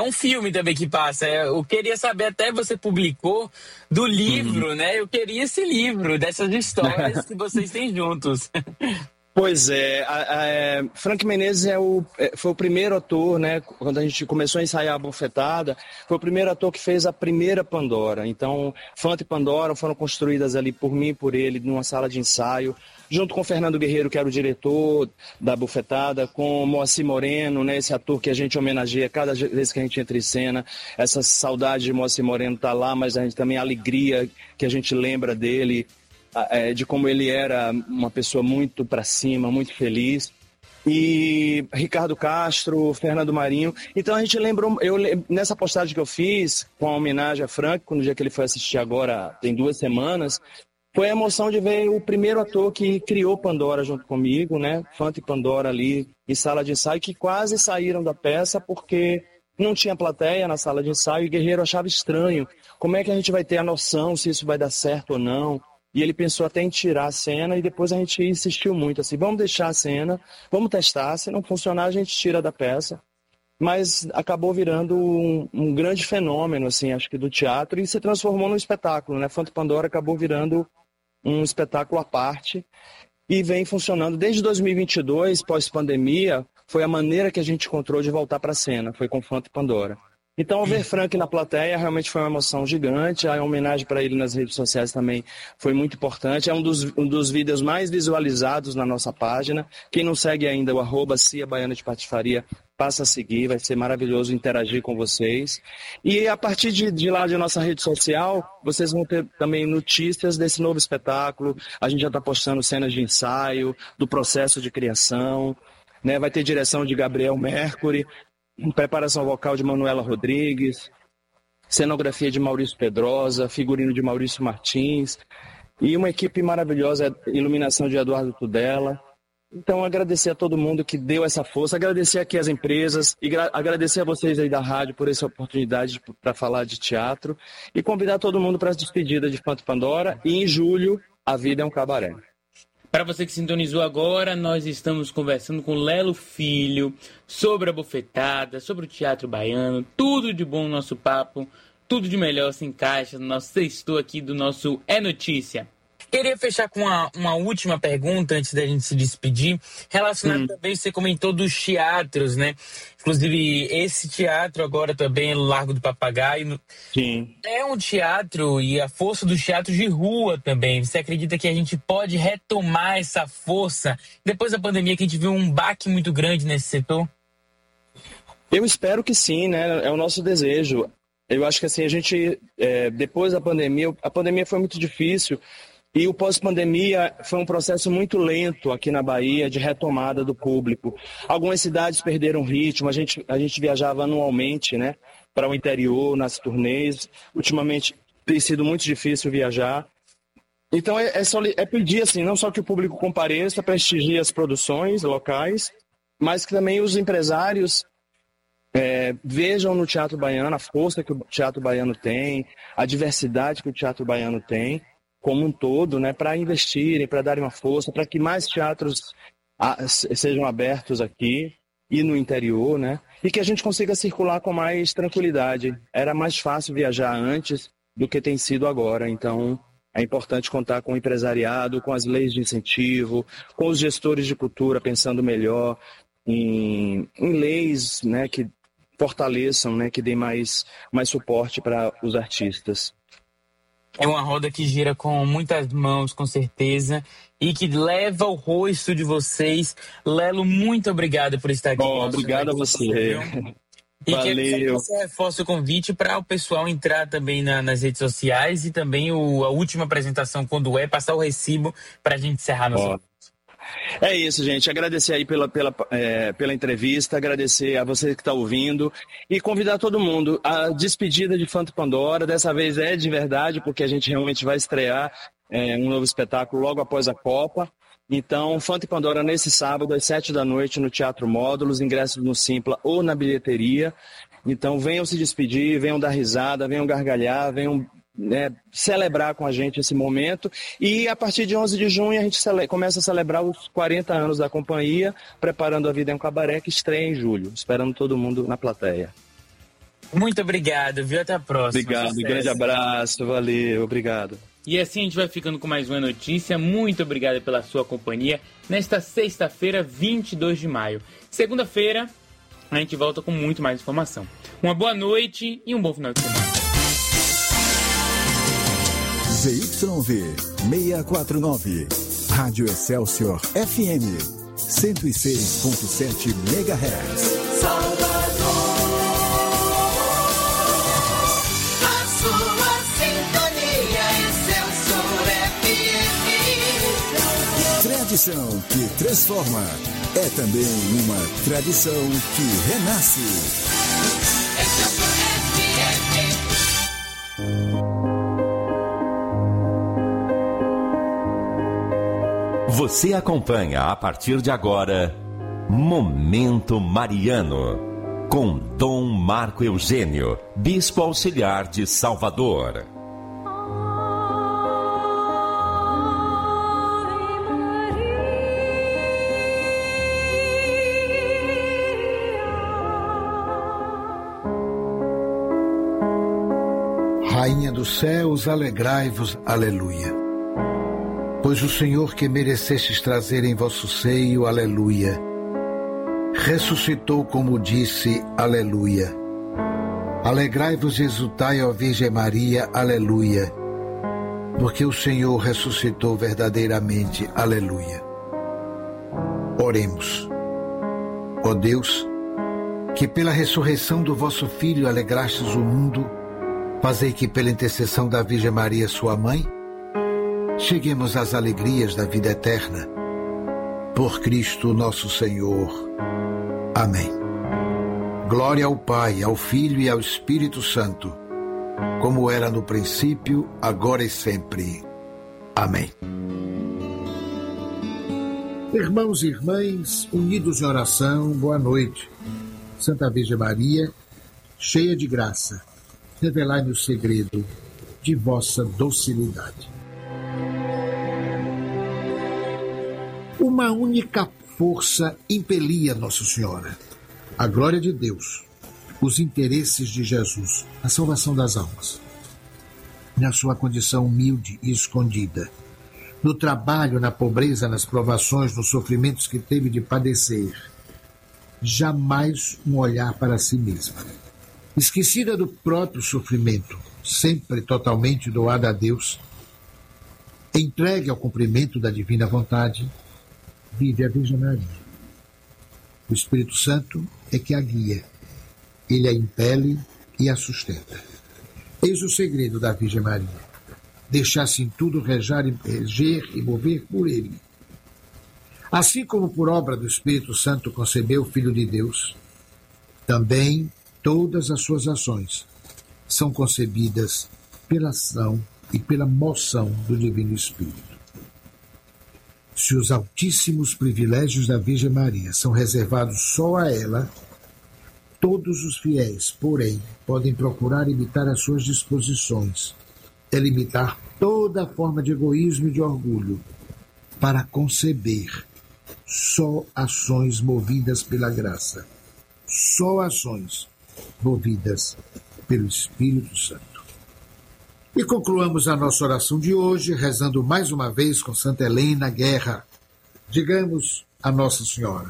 é um filme também que passa. Eu queria saber, até você publicou do livro, né? Eu queria esse livro, dessas histórias que vocês têm juntos. Pois é, Frank Menezes foi o primeiro ator, né? Quando a gente começou a ensaiar a Bofetada, foi o primeiro ator que fez a primeira Pandora. Então, Fanta e Pandora foram construídas ali por mim e por ele, numa sala de ensaio, junto com o Fernando Guerreiro, que era o diretor da Bofetada, com o Moacir Moreno, né? Esse ator que a gente homenageia cada vez que a gente entra em cena. Essa saudade de Moacir Moreno tá lá, mas a gente também a alegria que a gente lembra dele, de como ele era uma pessoa muito para cima, muito feliz. E Ricardo Castro, Fernando Marinho. Então a gente lembrou, nessa postagem que eu fiz, com a homenagem a Frank, no dia que ele foi assistir agora, tem 2 semanas, foi a emoção de ver o primeiro ator que criou Pandora junto comigo, né? Fanta e Pandora ali em sala de ensaio, que quase saíram da peça porque não tinha plateia na sala de ensaio e Guerreiro achava estranho. Como é que a gente vai ter a noção se isso vai dar certo ou não? E ele pensou até em tirar a cena e depois a gente insistiu muito, assim, vamos deixar a cena, vamos testar, se não funcionar a gente tira da peça. Mas acabou virando um grande fenômeno, assim, acho que do teatro, e se transformou num espetáculo, né? Fanta e Pandora acabou virando um espetáculo à parte e vem funcionando desde 2022, pós-pandemia, foi a maneira que a gente encontrou de voltar para a cena, foi com Fanta e Pandora. Então, ao ver Frank na plateia, realmente foi uma emoção gigante. A homenagem para ele nas redes sociais também foi muito importante. É um dos vídeos mais visualizados na nossa página. Quem não segue ainda o @Cia Baiana de Patifaria, passa a seguir. Vai ser maravilhoso interagir com vocês. E a partir de lá de nossa rede social, vocês vão ter também notícias desse novo espetáculo. A gente já está postando cenas de ensaio, do processo de criação, né? Vai ter direção de Gabriel Mercury, preparação vocal de Manuela Rodrigues, cenografia de Maurício Pedrosa, figurino de Maurício Martins e uma equipe maravilhosa, iluminação de Eduardo Tudela. Então, agradecer a todo mundo que deu essa força, agradecer aqui as empresas e agradecer a vocês aí da rádio por essa oportunidade para falar de teatro e convidar todo mundo para a despedida de Fanta e Pandora. E em julho, A Vida é um Cabaré. Para você que sintonizou agora, nós estamos conversando com Lelo Filho sobre a Bofetada, sobre o teatro baiano, tudo de bom no nosso papo, tudo de melhor se encaixa no nosso sexto aqui do nosso É Notícia. Queria fechar com uma última pergunta antes da gente se despedir, relacionado também, você comentou dos teatros, né? Inclusive, esse teatro agora também, Largo do Papagaio. Sim. É um teatro e a força dos teatros de rua também. Você acredita que a gente pode retomar essa força depois da pandemia, que a gente viu um baque muito grande nesse setor? Eu espero que sim, né? É o nosso desejo. Eu acho que assim, a gente, depois da pandemia, a pandemia foi muito difícil. E o pós-pandemia foi um processo muito lento aqui na Bahia de retomada do público. Algumas cidades perderam ritmo, a gente viajava anualmente, né, para o interior, nas turnês. Ultimamente tem sido muito difícil viajar. Então é pedir assim, não só que o público compareça, prestigie as produções locais, mas que também os empresários vejam no teatro baiano a força que o teatro baiano tem, a diversidade que o teatro baiano tem, como um todo, né, para investirem, para darem uma força, para que mais teatros sejam abertos aqui e no interior, né, e que a gente consiga circular com mais tranquilidade. Era mais fácil viajar antes do que tem sido agora, então é importante contar com o empresariado, com as leis de incentivo, com os gestores de cultura pensando melhor em leis, né, que fortaleçam, né, que deem mais suporte para os artistas. É uma roda que gira com muitas mãos, com certeza, e que leva o rosto de vocês. Lelo, muito obrigado por estar aqui. Obrigado a você. E Valeu. que você reforce o convite para o pessoal entrar também nas redes sociais e também a última apresentação, quando passar o recibo para a gente encerrar nosso. É isso, gente. Agradecer aí pela entrevista, agradecer a você que está ouvindo e convidar todo mundo. A despedida de Fanta e Pandora, dessa vez é de verdade, porque a gente realmente vai estrear um novo espetáculo logo após a Copa. Então, Fanta e Pandora nesse sábado, às 19h, no Teatro Módulos, ingressos no Simpla ou na bilheteria. Então, venham se despedir, venham dar risada, venham gargalhar, venham celebrar com a gente esse momento. E a partir de 11 de junho a gente começa a celebrar os 40 anos da companhia, preparando A Vida é um Cabaré, que estreia em julho, esperando todo mundo na plateia. Muito obrigado, viu? Até a próxima. Obrigado, Sucesso. Grande abraço, valeu, obrigado. E assim a gente vai ficando com mais uma notícia. Muito obrigado pela sua companhia nesta sexta-feira, 22 de maio. Segunda-feira, a gente volta com muito mais informação. Uma boa noite e um bom final de semana. ZYV 649, Rádio Excelsior FM 106.7 MHz. Salvador, a sua sintonia Excelsior FM. Tradição que transforma é também uma tradição que renasce. Excelsior FM. Você acompanha a partir de agora Momento Mariano, com Dom Marco Eugênio, Bispo Auxiliar de Salvador. Rainha dos céus, alegrai-vos, aleluia. Pois o Senhor que merecestes trazer em vosso seio, aleluia, ressuscitou como disse, aleluia. Alegrai-vos e exultai, ó Virgem Maria, aleluia, porque o Senhor ressuscitou verdadeiramente, aleluia. Oremos. Ó Deus, que pela ressurreição do vosso Filho alegrastes o mundo, fazei que pela intercessão da Virgem Maria, sua mãe, cheguemos às alegrias da vida eterna. Por Cristo nosso Senhor. Amém. Glória ao Pai, ao Filho e ao Espírito Santo, como era no princípio, agora e sempre. Amém. Irmãos e irmãs, unidos em oração, boa noite. Santa Virgem Maria, cheia de graça, revelai-me o segredo de vossa docilidade. Uma única força impelia Nossa Senhora, a glória de Deus, os interesses de Jesus, a salvação das almas. Na sua condição humilde e escondida, no trabalho, na pobreza, nas provações, nos sofrimentos que teve de padecer, jamais um olhar para si mesma. Esquecida do próprio sofrimento, sempre totalmente doada a Deus, entregue ao cumprimento da divina vontade, vive a Virgem Maria. O Espírito Santo é que a guia, ele a impele e a sustenta. Eis o segredo da Virgem Maria: deixar-se em tudo reger e mover por ele. Assim como por obra do Espírito Santo concebeu o Filho de Deus, também todas as suas ações são concebidas pela ação e pela moção do Divino Espírito. Se os altíssimos privilégios da Virgem Maria são reservados só a ela, todos os fiéis, porém, podem procurar imitar as suas disposições, limitar toda forma de egoísmo e de orgulho, para conceber só ações movidas pela graça, só ações movidas pelo Espírito Santo. E concluamos a nossa oração de hoje rezando mais uma vez com Santa Helena Guerra. Digamos a Nossa Senhora: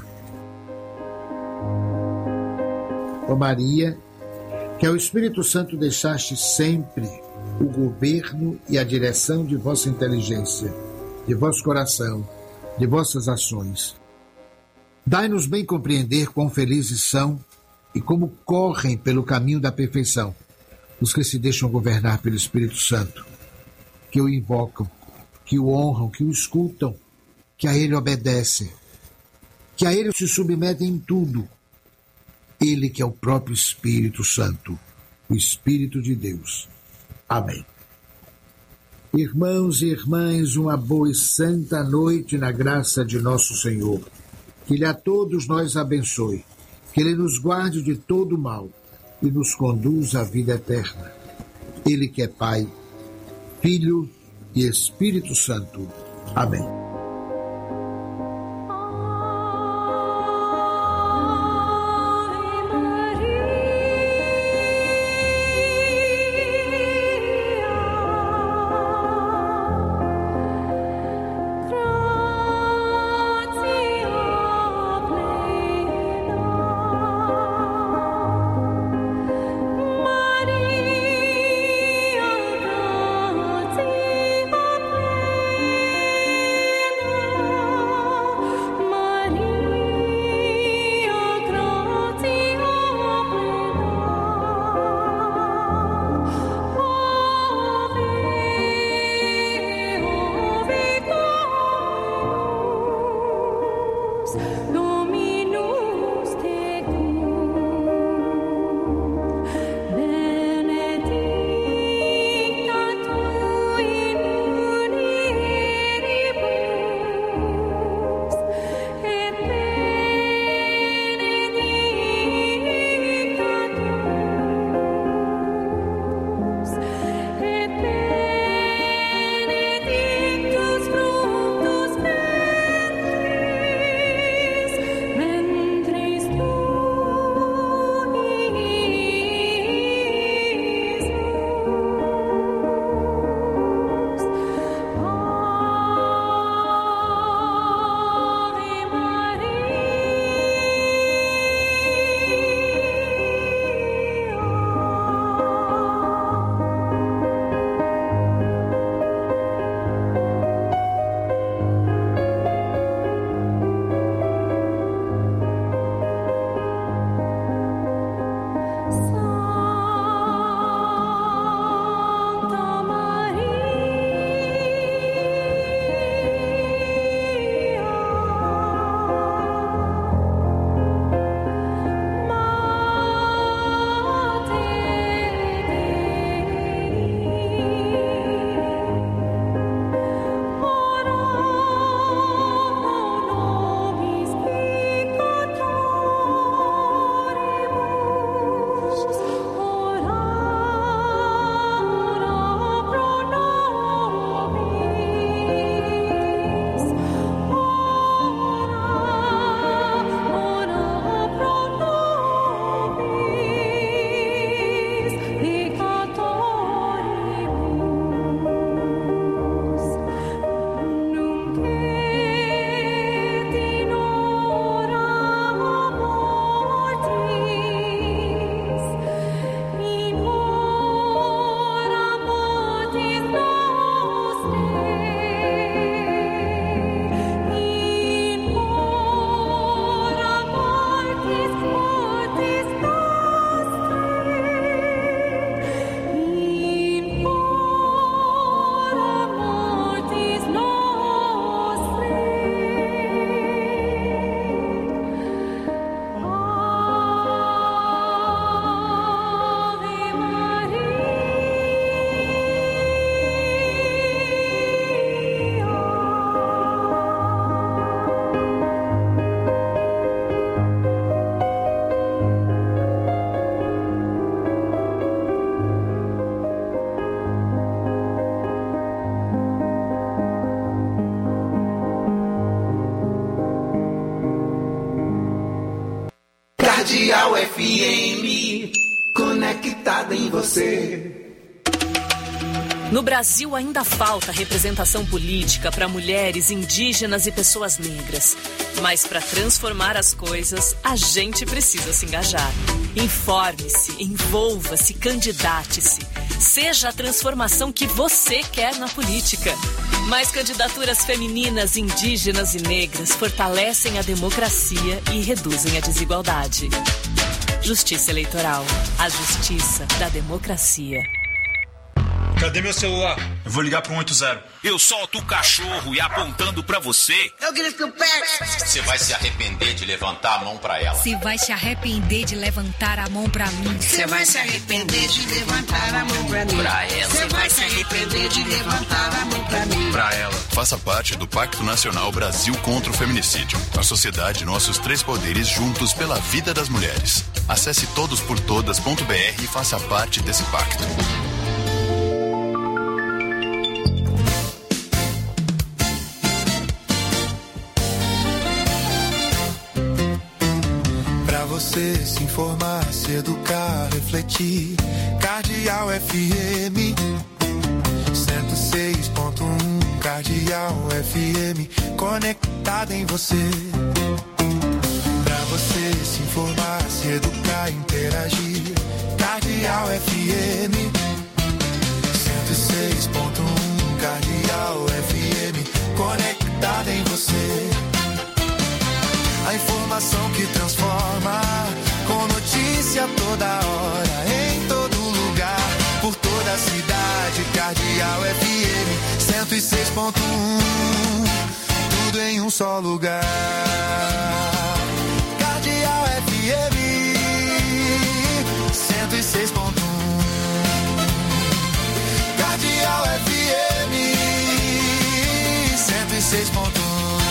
ó Maria, que ao Espírito Santo deixaste sempre o governo e a direção de vossa inteligência, de vosso coração, de vossas ações. Dai-nos bem compreender quão felizes são e como correm pelo caminho da perfeição os que se deixam governar pelo Espírito Santo, que o invocam, que o honram, que o escutam, que a ele obedecem, que a ele se submetem em tudo. Ele que é o próprio Espírito Santo, o Espírito de Deus. Amém. Irmãos e irmãs, uma boa e santa noite na graça de nosso Senhor. Que Ele a todos nós abençoe, que Ele nos guarde de todo mal e nos conduza à vida eterna. Ele que é Pai, Filho e Espírito Santo. Amém. Cardeal FM, conectada em você. No Brasil ainda falta representação política para mulheres, indígenas e pessoas negras. Mas para transformar as coisas, a gente precisa se engajar. Informe-se, envolva-se, candidate-se. Seja a transformação que você quer na política. Mais candidaturas femininas, indígenas e negras fortalecem a democracia e reduzem a desigualdade. Justiça Eleitoral. A justiça da democracia. Cadê meu celular? Eu vou ligar pro 180. Eu solto o cachorro e apontando pra você. Eu grito o pé. Você vai se arrepender de levantar a mão pra ela. Você vai se arrepender de levantar a mão pra mim. Você vai se arrepender de levantar a mão pra mim. Pra ela. Você vai se arrepender de levantar a mão pra mim. Pra ela. Faça parte do Pacto Nacional Brasil contra o Feminicídio. A sociedade, nossos três poderes juntos pela vida das mulheres. Acesse todosportodas.br e faça parte desse pacto. Você se informar, se educar, refletir. Cardeal FM 106.1. Cardeal FM, conectada em você. Pra você se informar, se educar, interagir. Cardeal FM 106.1. Cardeal FM, conectada em você. A informação que transforma, com notícia toda hora, em todo lugar, por toda a cidade. Cardeal FM 106.1, tudo em um só lugar. Cardeal FM 106.1, Cardeal FM 106.1.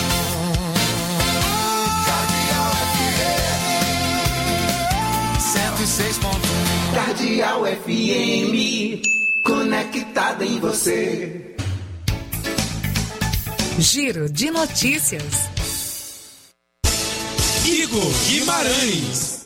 Cardeal FM, conectada em você. Giro de notícias. Igor Guimarães.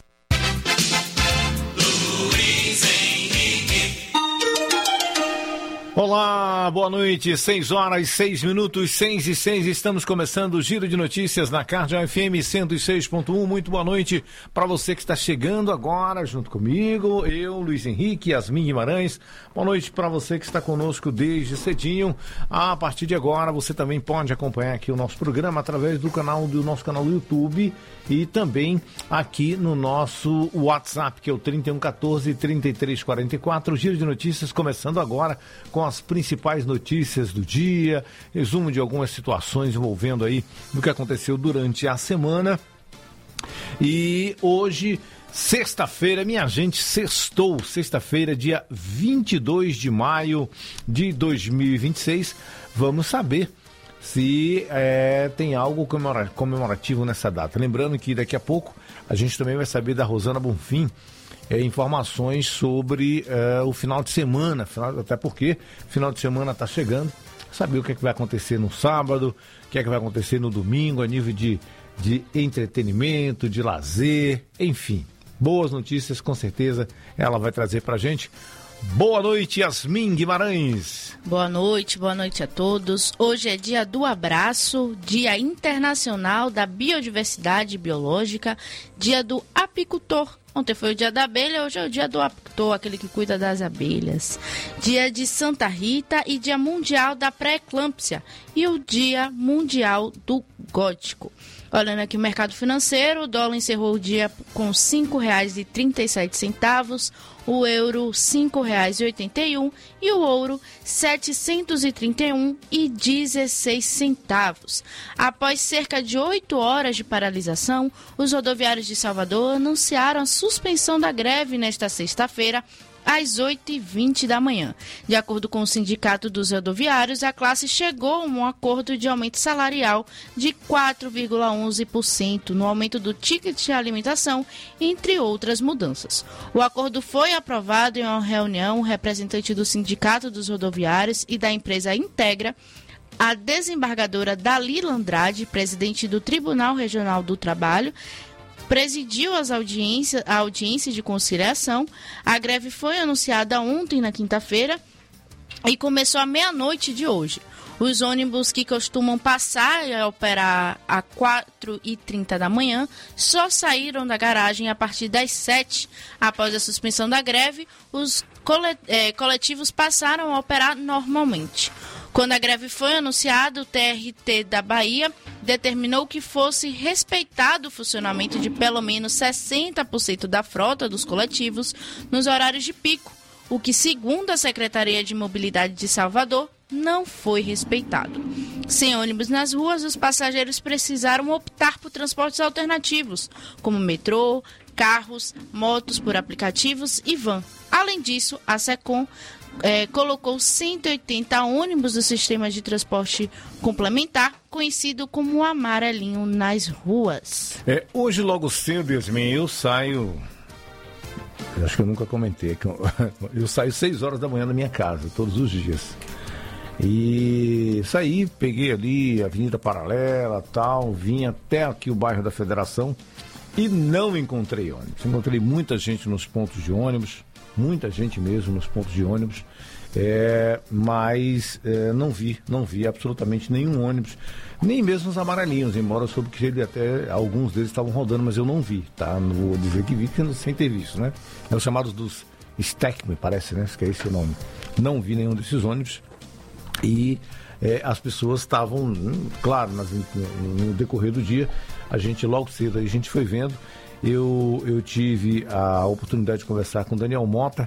Olá, boa noite, 6 horas, 6 minutos, 6 e 6, estamos começando o Giro de Notícias na Cardeal FM 106.1, muito boa noite para você que está chegando agora junto comigo, eu, Luiz Henrique, Yasmin Guimarães, boa noite para você que está conosco desde cedinho. A partir de agora você também pode acompanhar aqui o nosso programa através do nosso canal do YouTube e também aqui no nosso WhatsApp, que é o 3114-3344, Giro de Notícias começando agora com as principais notícias do dia, resumo de algumas situações envolvendo aí o que aconteceu durante a semana. E hoje, sexta-feira, minha gente, sextou, sexta-feira, dia 22 de maio de 2026, vamos saber se tem algo comemorativo nessa data. Lembrando que daqui a pouco a gente também vai saber da Rosana Bonfim, informações sobre o final de semana, até porque final de semana está chegando, saber o que é que vai acontecer no sábado, o que é que vai acontecer no domingo, a nível de entretenimento, de lazer, enfim, boas notícias, com certeza ela vai trazer pra gente. Boa noite, Yasmin Guimarães. Boa noite a todos. Hoje é dia do abraço, Dia Internacional da Biodiversidade Biológica, Dia do Apicultor. Ontem foi o dia da abelha, hoje é o dia do apicultor, aquele que cuida das abelhas. Dia de Santa Rita e Dia Mundial da Pré-Eclâmpsia e o Dia Mundial do Gótico. Olhando aqui o mercado financeiro, o dólar encerrou o dia com R$ 5,37, o euro R$ 5,81 e o ouro R$ 731,16. Após cerca de 8 horas de paralisação, os rodoviários de Salvador anunciaram a suspensão da greve nesta sexta-feira, às 8h20 da manhã. De acordo com o Sindicato dos Rodoviários, a classe chegou a um acordo de aumento salarial de 4,11% no aumento do ticket de alimentação, entre outras mudanças. O acordo foi aprovado em uma reunião. O representante do Sindicato dos Rodoviários e da empresa Integra, a desembargadora Dalila Andrade, presidente do Tribunal Regional do Trabalho, presidiu a audiência de conciliação. A greve foi anunciada ontem, na quinta-feira, e começou à meia-noite de hoje. Os ônibus que costumam passar e operar às 4h30 da manhã só saíram da garagem a partir das 7h. Após a suspensão da greve, os coletivos passaram a operar normalmente. Quando a greve foi anunciada, o TRT da Bahia determinou que fosse respeitado o funcionamento de pelo menos 60% da frota dos coletivos nos horários de pico, o que, segundo a Secretaria de Mobilidade de Salvador, não foi respeitado. Sem ônibus nas ruas, os passageiros precisaram optar por transportes alternativos, como metrô, carros, motos por aplicativos e van. Além disso, a SECOM colocou 180 ônibus do sistema de transporte complementar, conhecido como o amarelinho, nas ruas. Hoje, logo cedo, Yasmin, eu saio... Eu acho que eu nunca comentei. Eu saio 6 horas da manhã da minha casa, todos os dias. E saí, peguei ali a Avenida Paralela, tal, vim até aqui o bairro da Federação e não encontrei ônibus. Encontrei muita gente nos pontos de ônibus, muita gente mesmo nos pontos de ônibus, mas não vi absolutamente nenhum ônibus, nem mesmo os amarelinhos, embora eu soube que até alguns deles estavam rodando, mas eu não vi, tá? Não vou dizer que vi, sem ter visto, né? É os chamados dos Stack, me parece, né? Que é esse o nome. Não vi nenhum desses ônibus. E as pessoas estavam, claro, no decorrer do dia, a gente logo cedo, a gente foi vendo. Eu tive a oportunidade de conversar com o Daniel Mota,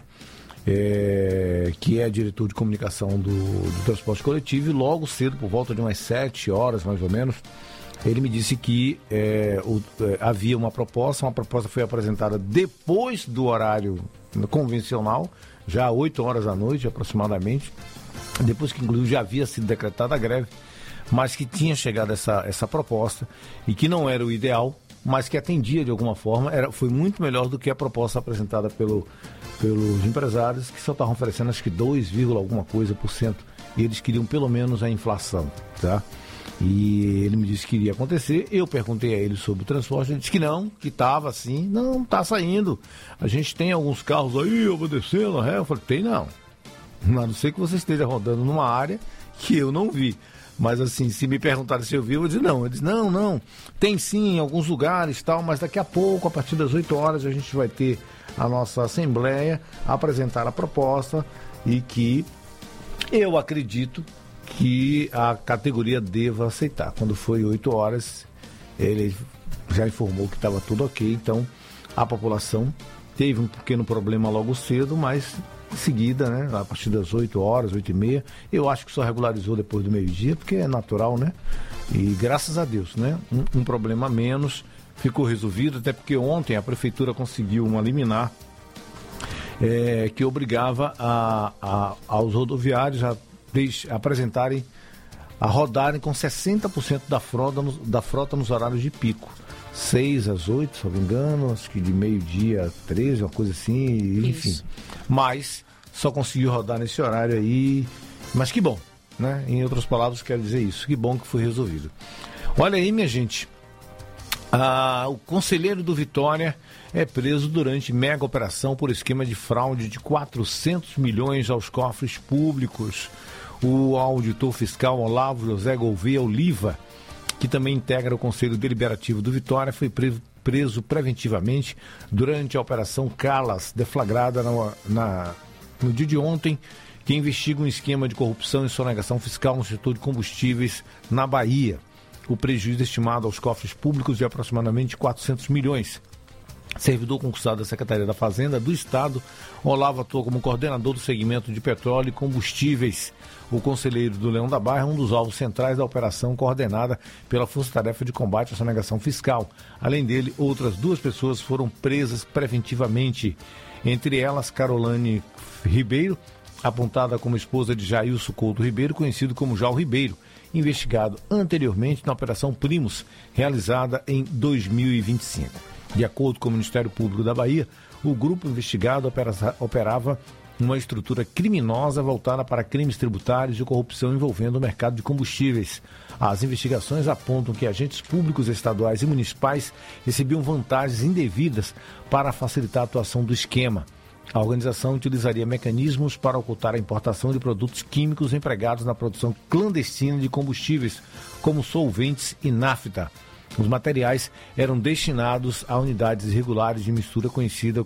que é diretor de comunicação do transporte coletivo, e logo cedo, por volta de umas 7 horas mais ou menos, ele me disse que havia uma proposta foi apresentada depois do horário convencional, já às 8 horas da noite aproximadamente, depois que inclusive já havia sido decretada a greve, mas que tinha chegado essa proposta e que não era o ideal, mas que atendia de alguma forma, foi muito melhor do que a proposta apresentada pelos empresários, que só estavam oferecendo acho que 2, alguma coisa por cento, e eles queriam pelo menos a inflação, tá? E ele me disse que iria acontecer. Eu perguntei a ele sobre o transporte, ele disse que não, que estava assim, não está saindo, a gente tem alguns carros aí obedecendo a ré. Eu falei, tem não, a não ser que você esteja rodando numa área que eu não vi. Mas assim, se me perguntarem se eu vi, eu vou dizer não. Ele disse, não, tem sim em alguns lugares tal, mas daqui a pouco, a partir das 8 horas, a gente vai ter a nossa assembleia, apresentar a proposta, e que eu acredito que a categoria deva aceitar. Quando foi 8 horas, ele já informou que estava tudo ok, então a população teve um pequeno problema logo cedo, mas em seguida, né, a partir das 8 horas, 8h30, eu acho que só regularizou depois do meio-dia, porque é natural, né? E graças a Deus, né? Um problema a menos ficou resolvido, até porque ontem a prefeitura conseguiu uma liminar que obrigava aos rodoviários a rodarem com 60% da frota nos horários de pico. 6 às 8, se não me engano, acho que de meio-dia a 13, uma coisa assim, enfim. Isso. Mas só conseguiu rodar nesse horário aí, mas que bom, né? Em outras palavras, quero dizer isso, que bom que foi resolvido. Olha aí, minha gente, o conselheiro do Vitória é preso durante mega operação por esquema de fraude de 400 milhões aos cofres públicos. O auditor fiscal Olavo José Gouveia Oliva, que também integra o Conselho Deliberativo do Vitória, foi preso preventivamente durante a Operação Calas, deflagrada no dia de ontem, que investiga um esquema de corrupção e sonegação fiscal no setor de combustíveis na Bahia. O prejuízo estimado aos cofres públicos de aproximadamente 400 milhões. Servidor concursado da Secretaria da Fazenda do Estado, Olavo atuou como coordenador do segmento de petróleo e combustíveis. O conselheiro do Leão da Barra é um dos alvos centrais da operação coordenada pela Força Tarefa de Combate à Sonegação Fiscal. Além dele, outras 2 pessoas foram presas preventivamente. Entre elas, Carolane Ribeiro, apontada como esposa de Jailson Couto Ribeiro, conhecido como Jal Ribeiro, investigado anteriormente na Operação Primos, realizada em 2025. De acordo com o Ministério Público da Bahia, o grupo investigado operava uma estrutura criminosa voltada para crimes tributários e corrupção envolvendo o mercado de combustíveis. As investigações apontam que agentes públicos estaduais e municipais recebiam vantagens indevidas para facilitar a atuação do esquema. A organização utilizaria mecanismos para ocultar a importação de produtos químicos empregados na produção clandestina de combustíveis, como solventes e nafta. Os materiais eram destinados a unidades irregulares de mistura conhecida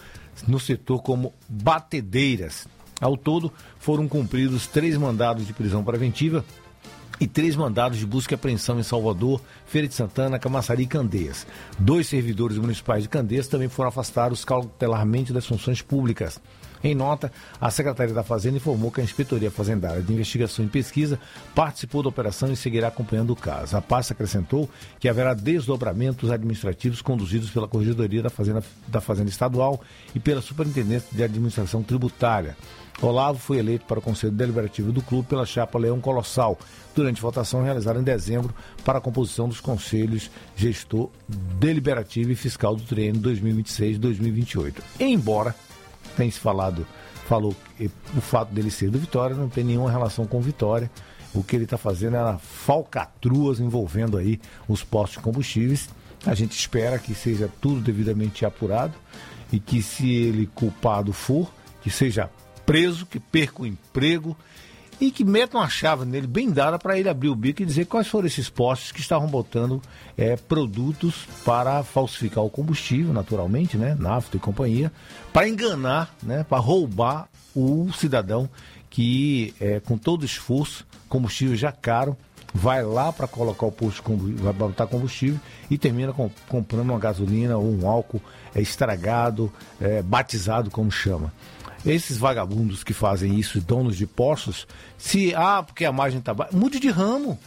no setor como batedeiras. Ao todo, foram cumpridos 3 mandados de prisão preventiva e 3 mandados de busca e apreensão em Salvador, Feira de Santana, Camaçari e Candeias. 2 servidores municipais de Candeias também foram afastados cautelarmente das funções públicas. Em nota, a Secretaria da Fazenda informou que a Inspetoria Fazendária de Investigação e Pesquisa participou da operação e seguirá acompanhando o caso. A pasta acrescentou que haverá desdobramentos administrativos conduzidos pela Corregedoria da Fazenda Estadual e pela Superintendência de Administração Tributária. Olavo foi eleito para o Conselho Deliberativo do Clube pela chapa Leão Colossal, durante votação realizada em dezembro para a composição dos Conselhos Gestor, Deliberativo e Fiscal do triênio 2026-2028. Embora tem se falou que o fato dele ser do Vitória não tem nenhuma relação com Vitória. O que ele está fazendo é falcatruas envolvendo aí os postos de combustíveis. A gente espera que seja tudo devidamente apurado e que, se ele culpado for, que seja preso, que perca o emprego e que metam uma chave nele bem dada para ele abrir o bico e dizer quais foram esses postos que estavam botando produtos para falsificar o combustível, naturalmente, né, nafta e companhia, para enganar, né, para roubar o cidadão que, com todo esforço, combustível já caro, vai lá para colocar o posto de combustível, vai botar combustível e termina comprando uma gasolina ou um álcool estragado, batizado, como chama. Esses vagabundos que fazem isso, donos de postos, porque a margem está baixa, mude de ramo.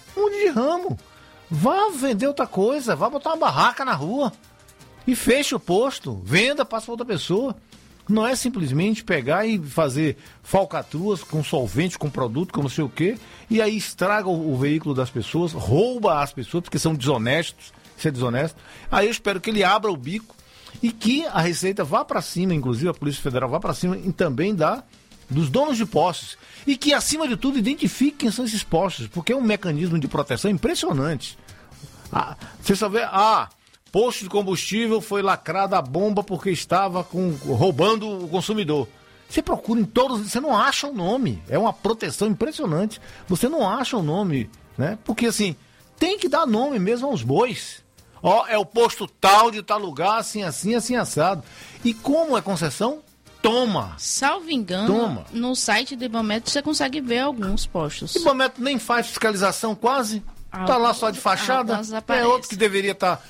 Vá vender outra coisa, vá botar uma barraca na rua e feche o posto, venda, passa para outra pessoa. Não é simplesmente pegar e fazer falcatruas com solvente, com produto, com não sei o quê, e aí estraga o veículo das pessoas, rouba as pessoas, porque são desonestos, isso é desonesto. Aí eu espero que ele abra o bico e que a Receita vá para cima, inclusive a Polícia Federal vá para cima e também dos donos de postos. E que, acima de tudo, identifique quem são esses postos, porque é um mecanismo de proteção impressionante. Você só vê, posto de combustível foi lacrada a bomba porque estava roubando o consumidor. Você procura em todos, você não acha o nome. É uma proteção impressionante. Você não acha o nome, né? Porque, assim, tem que dar nome mesmo aos bois. É o posto tal de tal lugar, assim, assado. E como é concessão, toma. Salvo engano, no site do Ibammetro você consegue ver alguns postos. O Ibammetro nem faz fiscalização quase. Tá lá só de fachada. É outro que deveria estar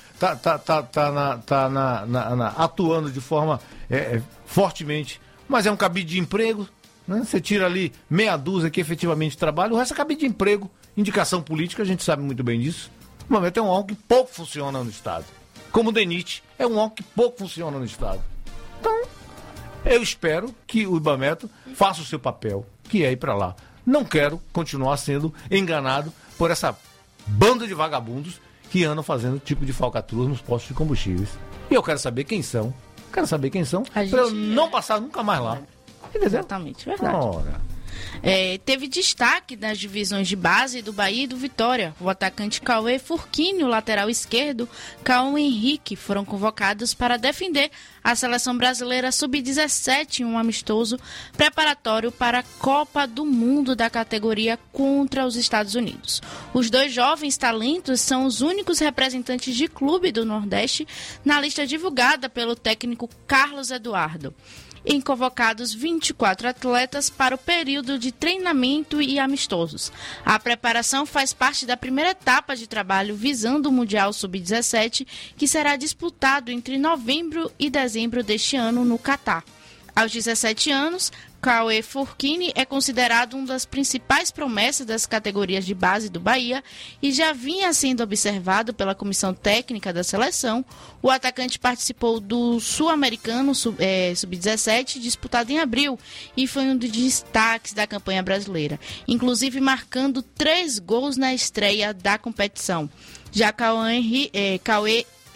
atuando de forma fortemente. Mas é um cabide de emprego, né? Você tira ali meia dúzia que efetivamente trabalha, o resto é cabide de emprego. Indicação política, a gente sabe muito bem disso. O Ibammetro é um órgão que pouco funciona no Estado. Como o DENIT é um órgão que pouco funciona no Estado. Então, eu espero que o Ibammetro faça o seu papel, que é ir para lá. Não quero continuar sendo enganado por essa banda de vagabundos que andam fazendo tipo de falcatruas nos postos de combustíveis. E eu quero saber quem são. Para eu não passar nunca mais lá. Exatamente, verdade. Teve destaque nas divisões de base do Bahia e do Vitória. O atacante Cauê Furquini e o lateral esquerdo, Cauê Henrique, foram convocados para defender a seleção brasileira sub-17 em um amistoso preparatório para a Copa do Mundo da categoria contra os Estados Unidos. Os 2 jovens talentos são os únicos representantes de clube do Nordeste na lista divulgada pelo técnico Carlos Eduardo. Em convocados 24 atletas para o período de treinamento e amistosos. A preparação faz parte da primeira etapa de trabalho visando o Mundial Sub-17, que será disputado entre novembro e dezembro deste ano no Catar. Aos 17 anos, Cauê Furquini é considerado uma das principais promessas das categorias de base do Bahia e já vinha sendo observado pela comissão técnica da seleção. O atacante participou do Sul-Americano Sub-17, disputado em abril, e foi um dos destaques da campanha brasileira, inclusive marcando 3 gols na estreia da competição. Já Cauê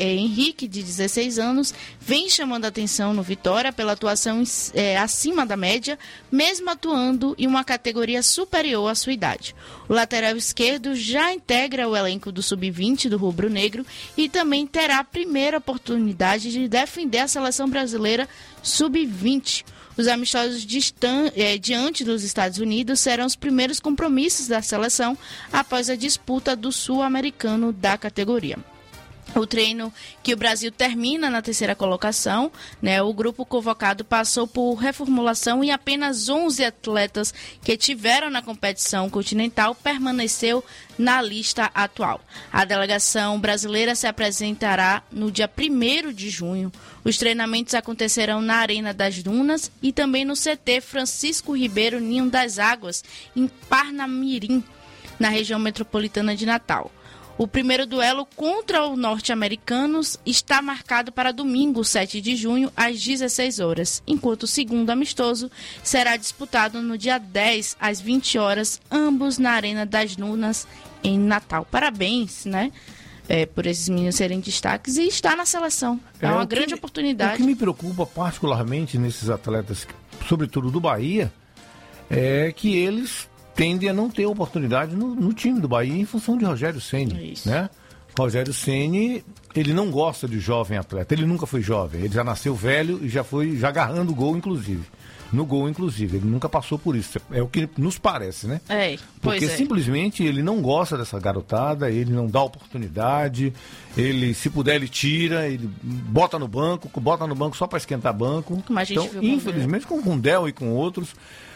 Henrique, de 16 anos, vem chamando a atenção no Vitória pela atuação acima da média, mesmo atuando em uma categoria superior à sua idade. O lateral esquerdo já integra o elenco do Sub-20 do Rubro Negro e também terá a primeira oportunidade de defender a seleção brasileira Sub-20. Os amistosos diante dos Estados Unidos serão os primeiros compromissos da seleção após a disputa do Sul-Americano da categoria. O treino que o Brasil termina na terceira colocação, o grupo convocado passou por reformulação e apenas 11 atletas que tiveram na competição continental permaneceu na lista atual. A delegação brasileira se apresentará no dia 1º de junho. Os treinamentos acontecerão na Arena das Dunas e também no CT Francisco Ribeiro Ninho das Águas, em Parnamirim, na região metropolitana de Natal. O primeiro duelo contra os norte-americanos está marcado para domingo, 7 de junho, às 16 horas, enquanto o segundo amistoso será disputado no dia 10, às 20 horas, ambos na Arena das Dunas, em Natal. Parabéns, por esses meninos serem destaques e estar na seleção. É uma grande oportunidade. O que me preocupa particularmente nesses atletas, sobretudo do Bahia, é que eles tendem a não ter oportunidade no time do Bahia em função de Rogério Ceni, Rogério Ceni, ele não gosta de jovem atleta, ele nunca foi jovem, ele já nasceu velho e já foi agarrando o gol, inclusive. No gol, inclusive, ele nunca passou por isso, é o que nos parece, Porque simplesmente ele não gosta dessa garotada, ele não dá oportunidade, ele, se puder, ele tira, ele bota no banco só para esquentar banco. Como a gente então, viu infelizmente, com o Gundel e com outros,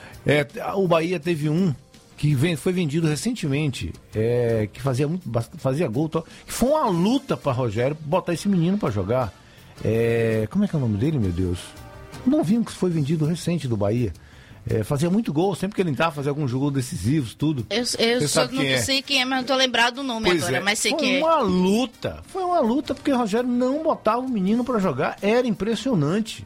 o Bahia teve um que foi vendido recentemente, que fazia gol, que foi uma luta para Rogério botar esse menino para jogar. Como é que é o nome dele, meu Deus? Não vi que foi vendido recente do Bahia. Fazia muito gol, sempre que ele entrava, fazia alguns jogos decisivos, tudo. Eu não sei quem é, mas não tô lembrado do nome agora, mas sei quem é. Foi uma luta, porque o Rogério não botava o menino para jogar, era impressionante,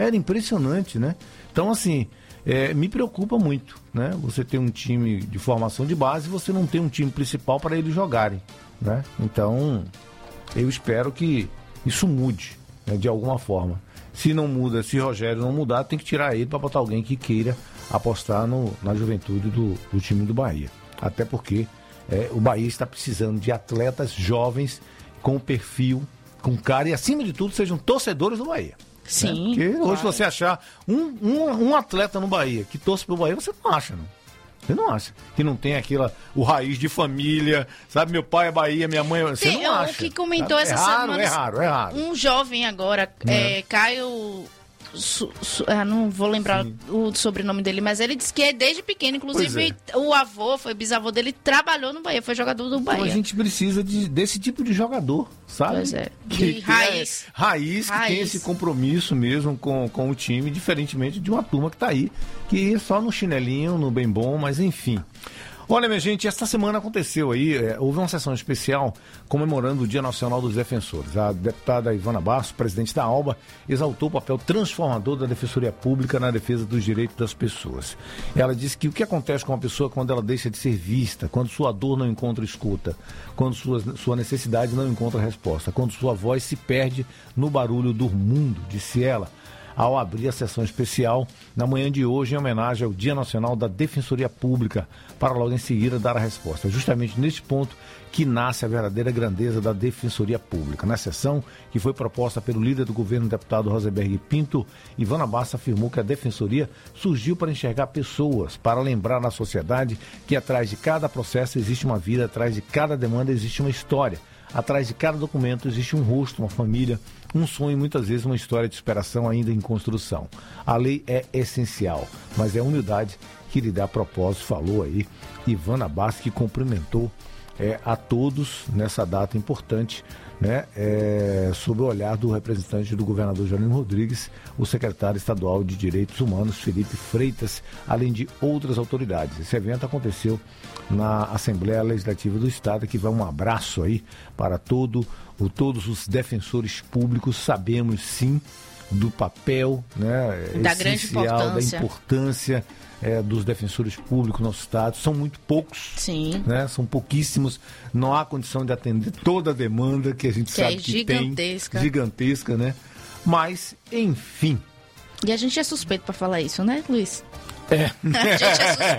Então, assim, me preocupa muito, Você ter um time de formação de base e você não ter um time principal para eles jogarem, Então, eu espero que isso mude, de alguma forma. Se não muda, se Rogério não mudar, tem que tirar ele para botar alguém que queira apostar na juventude do time do Bahia. Até porque o Bahia está precisando de atletas jovens com perfil, com cara e, acima de tudo, sejam torcedores do Bahia. Sim. Porque hoje você achar um atleta no Bahia que torce pro Bahia, você não acha, Você não acha? Que não tem o raiz de família, sabe? Meu pai é Bahia, minha mãe... Você não acha. O que comentou essa semana... É raro. Um jovem agora, Caio... não vou lembrar o sobrenome dele, mas ele disse que é desde pequeno, inclusive o avô, foi bisavô dele, trabalhou no Bahia, foi jogador do Bahia. Então a gente precisa desse tipo de jogador, sabe? Pois é. Raiz, que tem esse compromisso mesmo com o time, diferentemente de uma turma que tá aí, que só no chinelinho, no bem bom, mas enfim. Olha, minha gente, esta semana aconteceu aí, houve uma sessão especial comemorando o Dia Nacional dos Defensores. A deputada Ivana Basso, presidente da ALBA, exaltou o papel transformador da Defensoria Pública na defesa dos direitos das pessoas. Ela disse que o que acontece com uma pessoa quando ela deixa de ser vista, quando sua dor não encontra escuta, quando sua necessidade não encontra resposta, quando sua voz se perde no barulho do mundo, disse ela, ao abrir a sessão especial na manhã de hoje em homenagem ao Dia Nacional da Defensoria Pública, para logo em seguida dar a resposta. Justamente neste ponto que nasce a verdadeira grandeza da Defensoria Pública. Na sessão, que foi proposta pelo líder do governo, deputado Rosenberg Pinto, Ivana Basso afirmou que a Defensoria surgiu para enxergar pessoas, para lembrar na sociedade que atrás de cada processo existe uma vida, atrás de cada demanda existe uma história. Atrás de cada documento existe um rosto, uma família, um sonho e muitas vezes uma história de superação ainda em construção. A lei é essencial, mas é a humildade que lhe dá propósito, falou aí Ivana Basso, que cumprimentou a todos nessa data importante, sob o olhar do representante do governador Jerônimo Rodrigues, o secretário estadual de Direitos Humanos, Felipe Freitas, além de outras autoridades. Esse evento aconteceu na Assembleia Legislativa do Estado, que vai um abraço aí para todos os defensores públicos. Sabemos sim do papel, né, da grande importância, da importância dos defensores públicos no nosso estado. São muito poucos, sim, né? São pouquíssimos. Não há condição de atender toda a demanda que a gente sabe que gigantesca. Gigantesca, né? Mas, enfim. E a gente é suspeito para falar isso, né, Luiz? É. A gente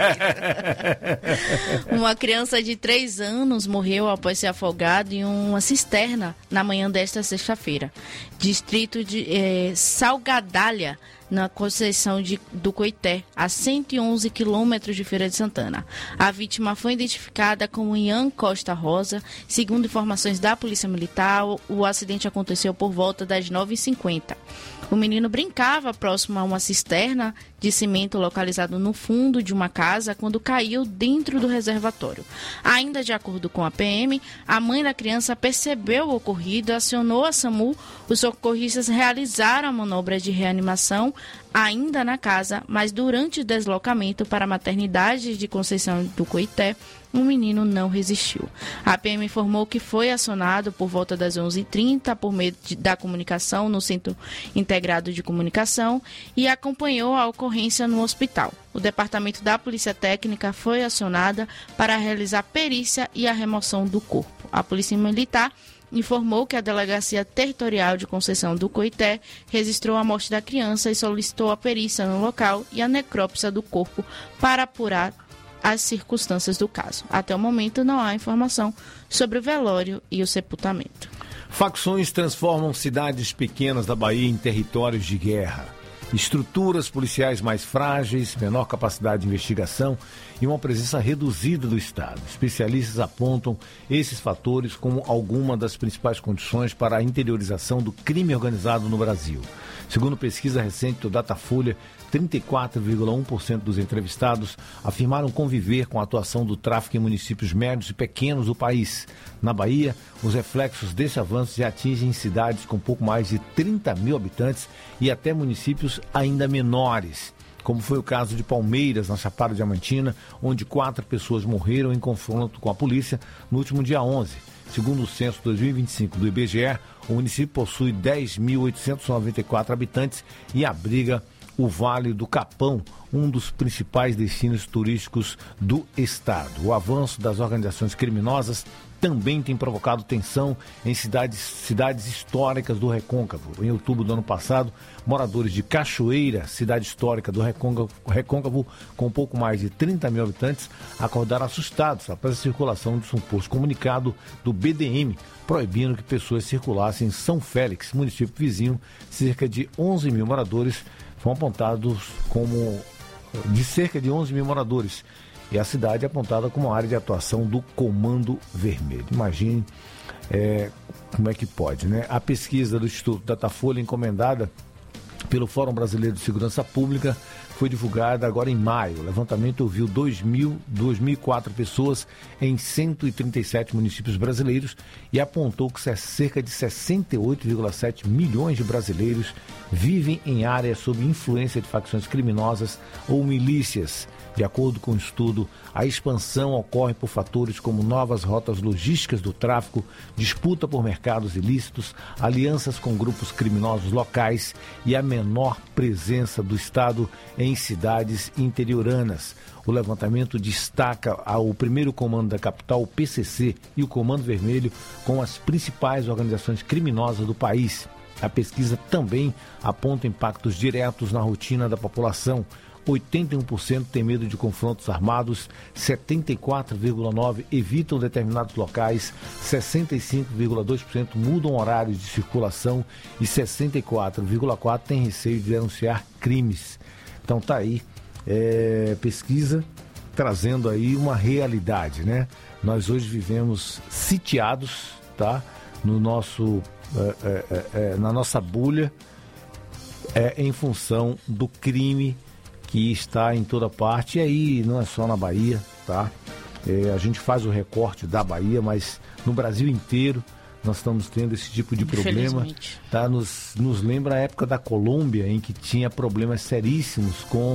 é suspeito. Uma criança de 3 anos morreu após ser afogada em uma cisterna na manhã desta sexta-feira. Distrito de Salgadalha, na Conceição do Coité, a 111 quilômetros de Feira de Santana. A vítima foi identificada como Ian Costa Rosa. Segundo informações da Polícia Militar, o acidente aconteceu por volta das 9h50. O menino brincava próximo a uma cisterna de cimento localizado no fundo de uma casa quando caiu dentro do reservatório. Ainda de acordo com a PM, a mãe da criança percebeu o ocorrido, acionou a SAMU. Os socorristas realizaram a manobra de reanimação ainda na casa, mas durante o deslocamento para a maternidade de Conceição do Coité, o menino não resistiu. A PM informou que foi acionado por volta das 11h30 por meio da comunicação no Centro Integrado de Comunicação e acompanhou a ocorrência no hospital. O departamento da Polícia Técnica foi acionada para realizar perícia e a remoção do corpo. A Polícia Militar informou que a Delegacia Territorial de Conceição do Coité registrou a morte da criança e solicitou a perícia no local e a necrópsia do corpo para apurar as circunstâncias do caso. Até o momento não há informação sobre o velório e o sepultamento. Facções transformam cidades pequenas da Bahia em territórios de guerra. Estruturas policiais mais frágeis, menor capacidade de investigação e uma presença reduzida do Estado. Especialistas apontam esses fatores como alguma das principais condições para a interiorização do crime organizado no Brasil. Segundo pesquisa recente do Datafolha, 34,1% dos entrevistados afirmaram conviver com a atuação do tráfico em municípios médios e pequenos do país. Na Bahia, os reflexos desse avanço já atingem cidades com pouco mais de 30 mil habitantes e até municípios ainda menores, como foi o caso de Palmeiras, na Chapada Diamantina, onde 4 pessoas morreram em confronto com a polícia no último dia 11. Segundo o censo 2025 do IBGE, o município possui 10.894 habitantes e abriga o Vale do Capão, um dos principais destinos turísticos do estado. O avanço das organizações criminosas também tem provocado tensão em cidades históricas do Recôncavo. Em outubro do ano passado, moradores de Cachoeira, cidade histórica do Recôncavo, com pouco mais de 30 mil habitantes, acordaram assustados após a circulação de um suposto comunicado do BDM, proibindo que pessoas circulassem em São Félix, município vizinho. Cerca de 11 mil moradores foram apontados como de cerca de 11 mil moradores. E a cidade é apontada como área de atuação do Comando Vermelho. Imagine como é que pode, né? A pesquisa do Instituto Datafolha, encomendada pelo Fórum Brasileiro de Segurança Pública, foi divulgada agora em maio. O levantamento ouviu 2.004 pessoas em 137 municípios brasileiros e apontou que cerca de 68,7 milhões de brasileiros vivem em áreas sob influência de facções criminosas ou milícias. De acordo com o estudo, a expansão ocorre por fatores como novas rotas logísticas do tráfico, disputa por mercados ilícitos, alianças com grupos criminosos locais e a menor presença do Estado em cidades interioranas. O levantamento destaca o primeiro comando da capital, o PCC, e o Comando Vermelho com as principais organizações criminosas do país. A pesquisa também aponta impactos diretos na rotina da população. 81% tem medo de confrontos armados, 74,9% evitam determinados locais, 65,2% mudam horários de circulação e 64,4% têm receio de denunciar crimes. Então tá aí, pesquisa trazendo aí uma realidade, né? Nós hoje vivemos sitiados, tá? No nosso, na nossa bolha, em função do crime que está em toda parte, e aí não é só na Bahia, tá? A gente faz o recorte da Bahia, mas no Brasil inteiro nós estamos tendo esse tipo de problema, tá? Nos lembra a época da Colômbia, em que tinha problemas seríssimos com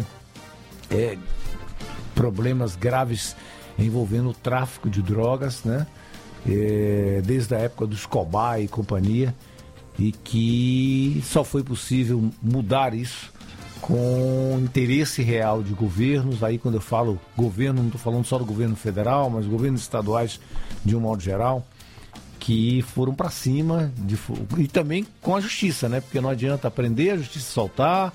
problemas graves envolvendo o tráfico de drogas, né? Desde a época do Escobar e companhia. e que só foi possível mudar isso com interesse real de governos. Aí quando eu falo governo, não estou falando só do governo federal, mas governos estaduais de um modo geral, que foram para cima e também com a justiça, né? Porque não adianta prender, a justiça soltar,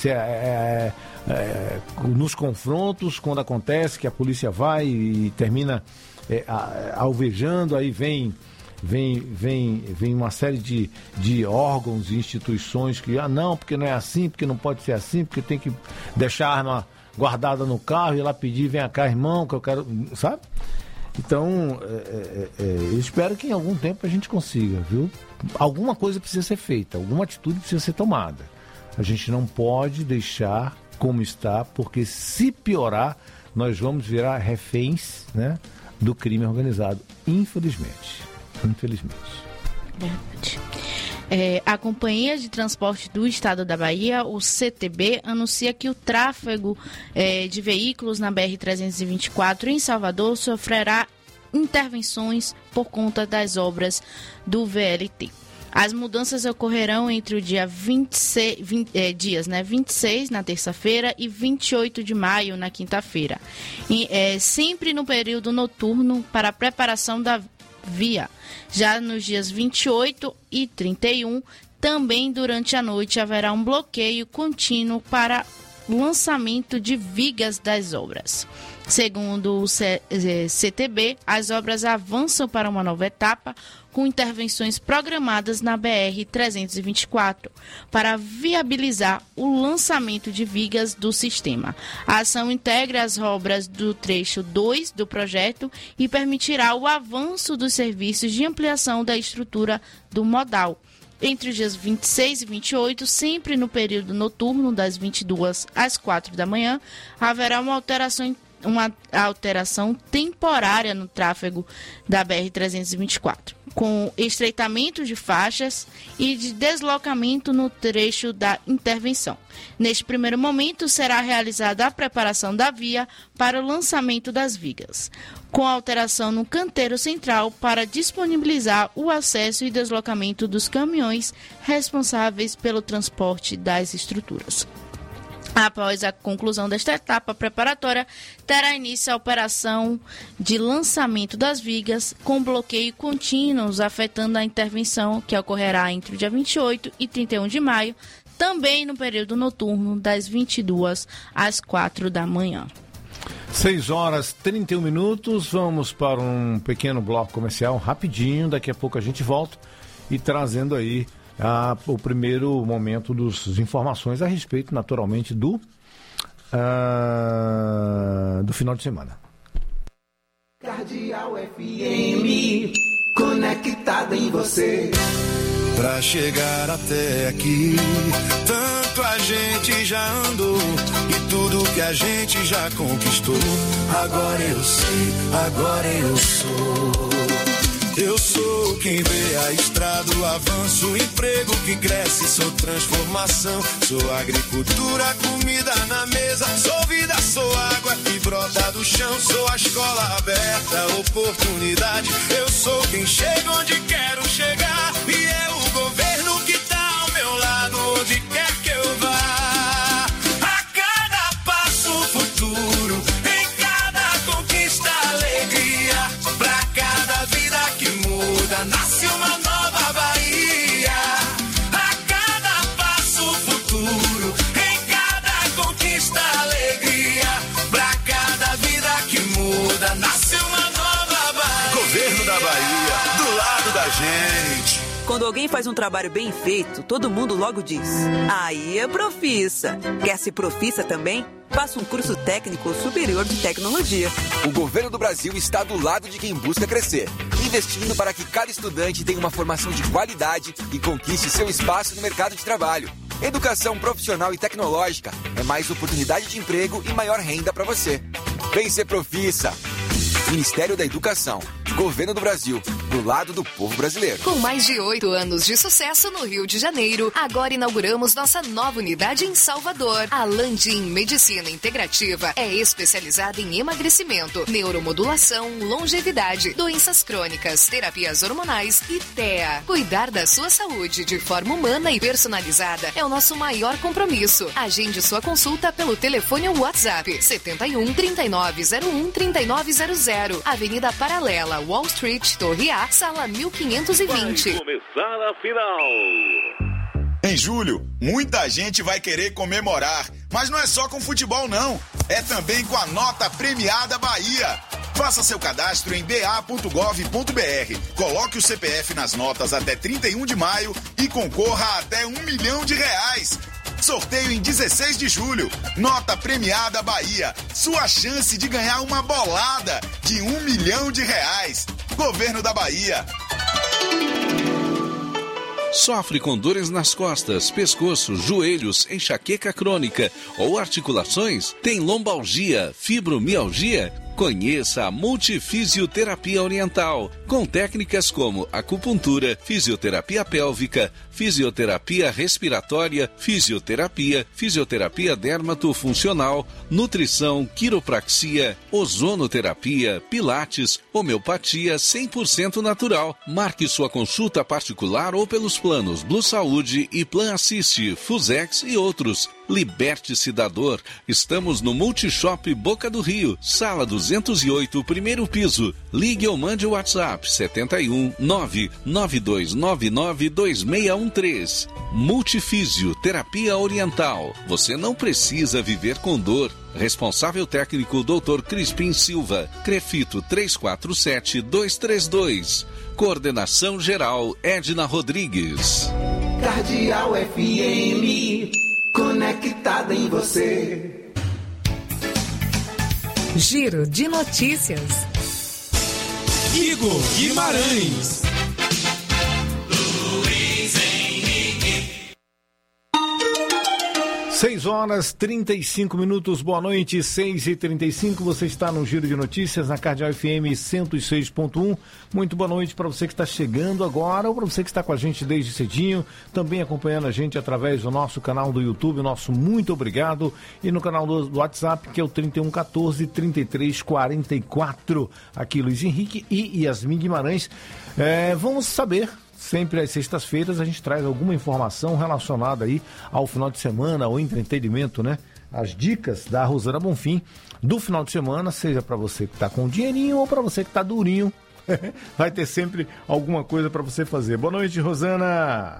nos confrontos, quando acontece que a polícia vai e termina alvejando, aí vem uma série de órgãos e instituições que, não, porque não é assim, porque não pode ser assim, porque tem que deixar a arma guardada no carro e ir lá pedir, vem cá, irmão, que eu quero, sabe? Então, eu espero que em algum tempo a gente consiga, viu? Alguma coisa precisa ser feita, alguma atitude precisa ser tomada. A gente não pode deixar como está, porque se piorar, nós vamos virar reféns, né, do crime organizado, infelizmente. Verdade. A Companhia de Transporte do Estado da Bahia, o CTB, anuncia que o tráfego de veículos na BR-324 em Salvador sofrerá intervenções por conta das obras do VLT. As mudanças ocorrerão entre o dia 26 na terça-feira e 28 de maio na quinta-feira, sempre no período noturno para a preparação da via. Já nos dias 28 e 31, também durante a noite, haverá um bloqueio contínuo para lançamento de vigas das obras. Segundo o CTB, as obras avançam para uma nova etapa com intervenções programadas na BR-324 para viabilizar o lançamento de vigas do sistema. A ação integra as obras do trecho 2 do projeto e permitirá o avanço dos serviços de ampliação da estrutura do modal. Entre os dias 26 e 28, sempre no período noturno, das 22 às 4 da manhã, haverá uma alteração temporária no tráfego da BR-324, com estreitamento de faixas e de deslocamento no trecho da intervenção. Neste primeiro momento, será realizada a preparação da via para o lançamento das vigas, com alteração no canteiro central para disponibilizar o acesso e deslocamento dos caminhões responsáveis pelo transporte das estruturas. Após a conclusão desta etapa preparatória, terá início a operação de lançamento das vigas com bloqueio contínuos, afetando a intervenção que ocorrerá entre o dia 28 e 31 de maio, também no período noturno, das 22 às 4 da manhã. 6h31, vamos para um pequeno bloco comercial, rapidinho, daqui a pouco a gente volta e trazendo aí o primeiro momento das informações a respeito, naturalmente, do final de semana. Cardeal FM, conectada em você. Pra chegar até aqui, tanto a gente já andou e tudo que a gente já conquistou. Agora eu sei, agora eu sou. Eu sou quem vê a estrada, o avanço, o emprego que cresce, sou transformação, sou agricultura, comida na mesa, sou vida, sou água que brota do chão, sou a escola aberta, oportunidade, eu sou quem chega onde quero chegar, e é o governo que tá ao meu lado, onde quer que eu vá. A cada passo futuro, em cada conquista alegria, pra cada vida que muda, nasce uma nova Bahia. A cada passo futuro, em cada conquista alegria, pra cada vida que muda, nasce uma nova Bahia. Governo da Bahia, do lado da gente. Quando alguém faz um trabalho bem feito, todo mundo logo diz: aí é profissa. Quer ser profissa também? Faça um curso técnico superior de tecnologia. O governo do Brasil está do lado de quem busca crescer, investindo para que cada estudante tenha uma formação de qualidade e conquiste seu espaço no mercado de trabalho. Educação profissional e tecnológica é mais oportunidade de emprego e maior renda para você. Vem ser profissa. Ministério da Educação, Governo do Brasil, do lado do povo brasileiro. Com mais de 8 anos de sucesso no Rio de Janeiro, agora inauguramos nossa nova unidade em Salvador. A Landim Medicina Integrativa é especializada em emagrecimento, neuromodulação, longevidade, doenças crônicas, terapias hormonais e TEA. Cuidar da sua saúde de forma humana e personalizada é o nosso maior compromisso. Agende sua consulta pelo telefone ou WhatsApp 71 3901 3900, Avenida Paralela, Wall Street, Torre A, sala 1520. Vai começar a final. Em julho, muita gente vai querer comemorar, mas não é só com futebol não, é também com a Nota Premiada Bahia. Faça seu cadastro em ba.gov.br, coloque o CPF nas notas até 31 de maio e concorra a até R$1 milhão. Sorteio em 16 de julho. Nota Premiada Bahia. Sua chance de ganhar uma bolada de R$1 milhão. Governo da Bahia. Sofre com dores nas costas, pescoço, joelhos, enxaqueca crônica ou articulações? Tem lombalgia, fibromialgia? Conheça a Multifisioterapia Oriental, com técnicas como acupuntura, fisioterapia pélvica, fisioterapia respiratória, fisioterapia dermatofuncional, nutrição, quiropraxia, ozonoterapia, pilates, homeopatia 100% natural. Marque sua consulta particular ou pelos planos Blue Saúde e Plan Assist, Fusex e outros. Liberte-se da dor. Estamos no Multishop Boca do Rio, sala 208, primeiro piso. Ligue ou mande o WhatsApp 71 99299 2613. Multifísio Terapia Oriental. Você não precisa viver com dor. Responsável técnico Dr. Crispim Silva. Crefito 347232. Coordenação geral Edna Rodrigues. Cardeal FM, conectada em você. Giro de notícias. Igor Guimarães. 6h35, boa noite, 6h35, você está no Giro de Notícias na Cardeal FM 106.1. Muito boa noite para você que está chegando agora ou para você que está com a gente desde cedinho, também acompanhando a gente através do nosso canal do YouTube, nosso muito obrigado, e no canal do WhatsApp, que é o 3114-3344. Aqui Luiz Henrique e Yasmin Guimarães. Vamos saber. Sempre às sextas-feiras a gente traz alguma informação relacionada aí ao final de semana, ao entretenimento, né? As dicas da Rosana Bonfim do final de semana, seja para você que está com dinheirinho ou para você que está durinho, vai ter sempre alguma coisa para você fazer. Boa noite, Rosana!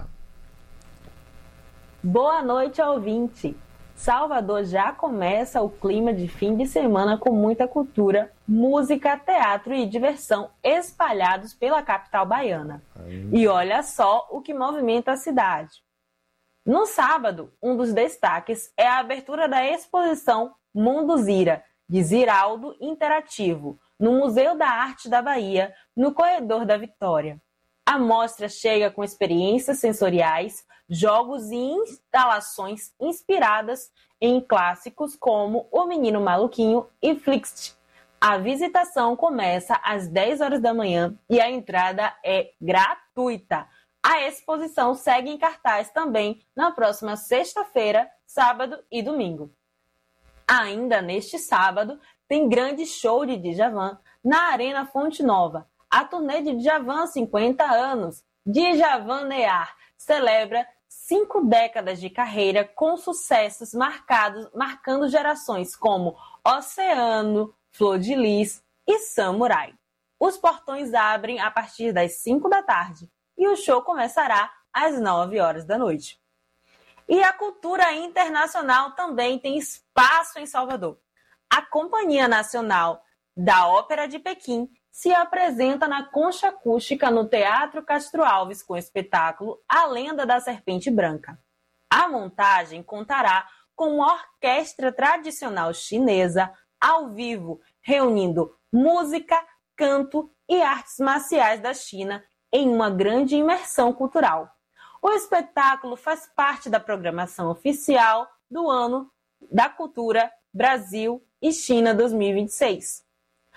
Boa noite, ouvinte! Salvador já começa o clima de fim de semana com muita cultura, música, teatro e diversão espalhados pela capital baiana. E olha só o que movimenta a cidade. No sábado, um dos destaques é a abertura da exposição Mundo Zira, de Ziraldo Interativo, no Museu da Arte da Bahia, no Corredor da Vitória. A mostra chega com experiências sensoriais, jogos e instalações inspiradas em clássicos como O Menino Maluquinho e Flixt. A visitação começa às 10 horas da manhã e a entrada é gratuita. A exposição segue em cartaz também na próxima sexta-feira, sábado e domingo. Ainda neste sábado, tem grande show de Djavan na Arena Fonte Nova. A turnê de Djavan 50 anos, Djavanear, celebra 5 décadas de carreira com sucessos marcando gerações como Oceano, Flor de Lis e Samurai. Os portões abrem a partir das 5 da tarde e o show começará às 9 horas da noite. E a cultura internacional também tem espaço em Salvador. A Companhia Nacional da Ópera de Pequim se apresenta na Concha Acústica no Teatro Castro Alves com o espetáculo A Lenda da Serpente Branca. A montagem contará com uma orquestra tradicional chinesa ao vivo, reunindo música, canto e artes marciais da China em uma grande imersão cultural. O espetáculo faz parte da programação oficial do Ano da Cultura Brasil e China 2026.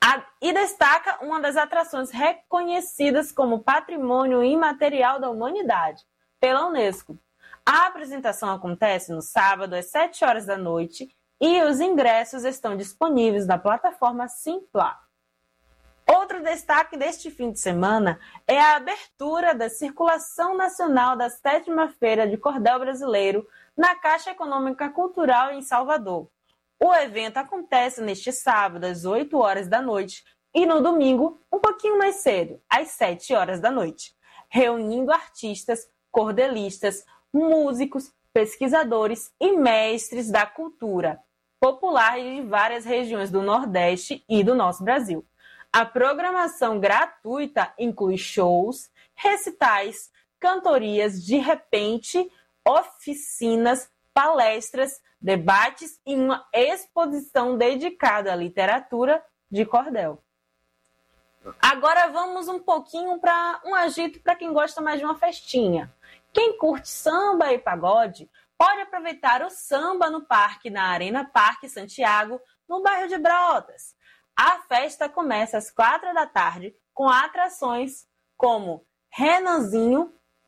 E destaca uma das atrações reconhecidas como Patrimônio Imaterial da Humanidade pela Unesco. A apresentação acontece no sábado às 7 horas da noite e os ingressos estão disponíveis na plataforma Simpla. Outro destaque deste fim de semana é a abertura da circulação nacional da 7ª Feira de Cordel Brasileiro na Caixa Econômica Cultural em Salvador. O evento acontece neste sábado às 8 horas da noite e no domingo um pouquinho mais cedo, às 7 horas da noite, reunindo artistas, cordelistas, músicos, pesquisadores e mestres da cultura popular de várias regiões do Nordeste e do nosso Brasil. A programação gratuita inclui shows, recitais, cantorias de repente, oficinas, palestras, debates e uma exposição dedicada à literatura de cordel. Agora vamos um pouquinho para um agito para quem gosta mais de uma festinha. Quem curte samba e pagode pode aproveitar o samba no parque, na Arena Parque Santiago, no bairro de Brotas. A festa começa às 4 da tarde com atrações como Renanzinho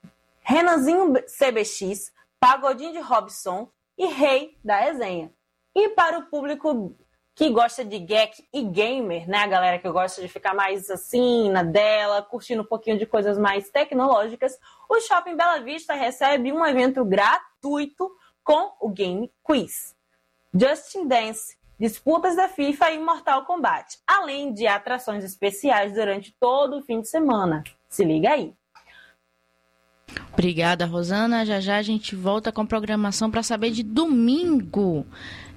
CBX, Pagodinho de Robson e Rei da Resenha. E para o público que gosta de geek e gamer, né, a galera que gosta de ficar mais assim, na dela, curtindo um pouquinho de coisas mais tecnológicas, o Shopping Bela Vista recebe um evento gratuito com o Game Quiz, Justin Dance, disputas da FIFA e Mortal Kombat, além de atrações especiais durante todo o fim de semana. Se liga aí. Obrigada, Rosana. Já já a gente volta com a programação para saber de domingo.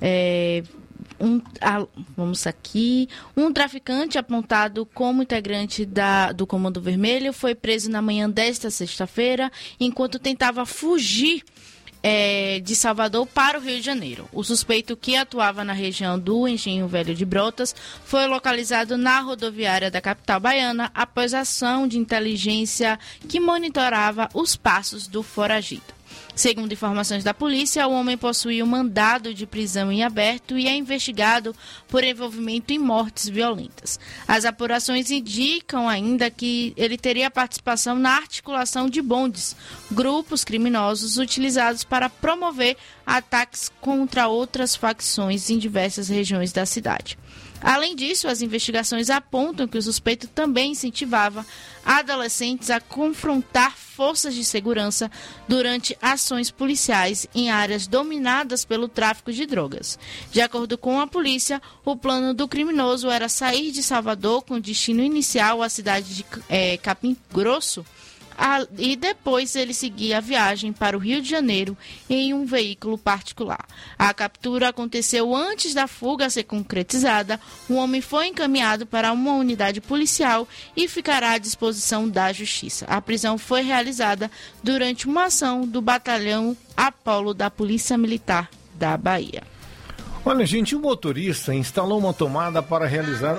Vamos aqui. Um traficante apontado como integrante do Comando Vermelho foi preso na manhã desta sexta-feira enquanto tentava fugir de Salvador para o Rio de Janeiro. O suspeito, que atuava na região do Engenho Velho de Brotas, foi localizado na rodoviária da capital baiana após ação de inteligência que monitorava os passos do foragido. Segundo informações da polícia, o homem possuía um mandado de prisão em aberto e é investigado por envolvimento em mortes violentas. As apurações indicam ainda que ele teria participação na articulação de bondes, grupos criminosos utilizados para promover ataques contra outras facções em diversas regiões da cidade. Além disso, as investigações apontam que o suspeito também incentivava adolescentes a confrontar forças de segurança durante ações policiais em áreas dominadas pelo tráfico de drogas. De acordo com a polícia, o plano do criminoso era sair de Salvador com destino inicial à cidade de Capim Grosso, e depois ele seguia a viagem para o Rio de Janeiro em um veículo particular. A captura aconteceu antes da fuga ser concretizada. O homem foi encaminhado para uma unidade policial e ficará à disposição da Justiça. A prisão foi realizada durante uma ação do Batalhão Apolo da Polícia Militar da Bahia. Olha, gente, o motorista instalou uma tomada para realizar...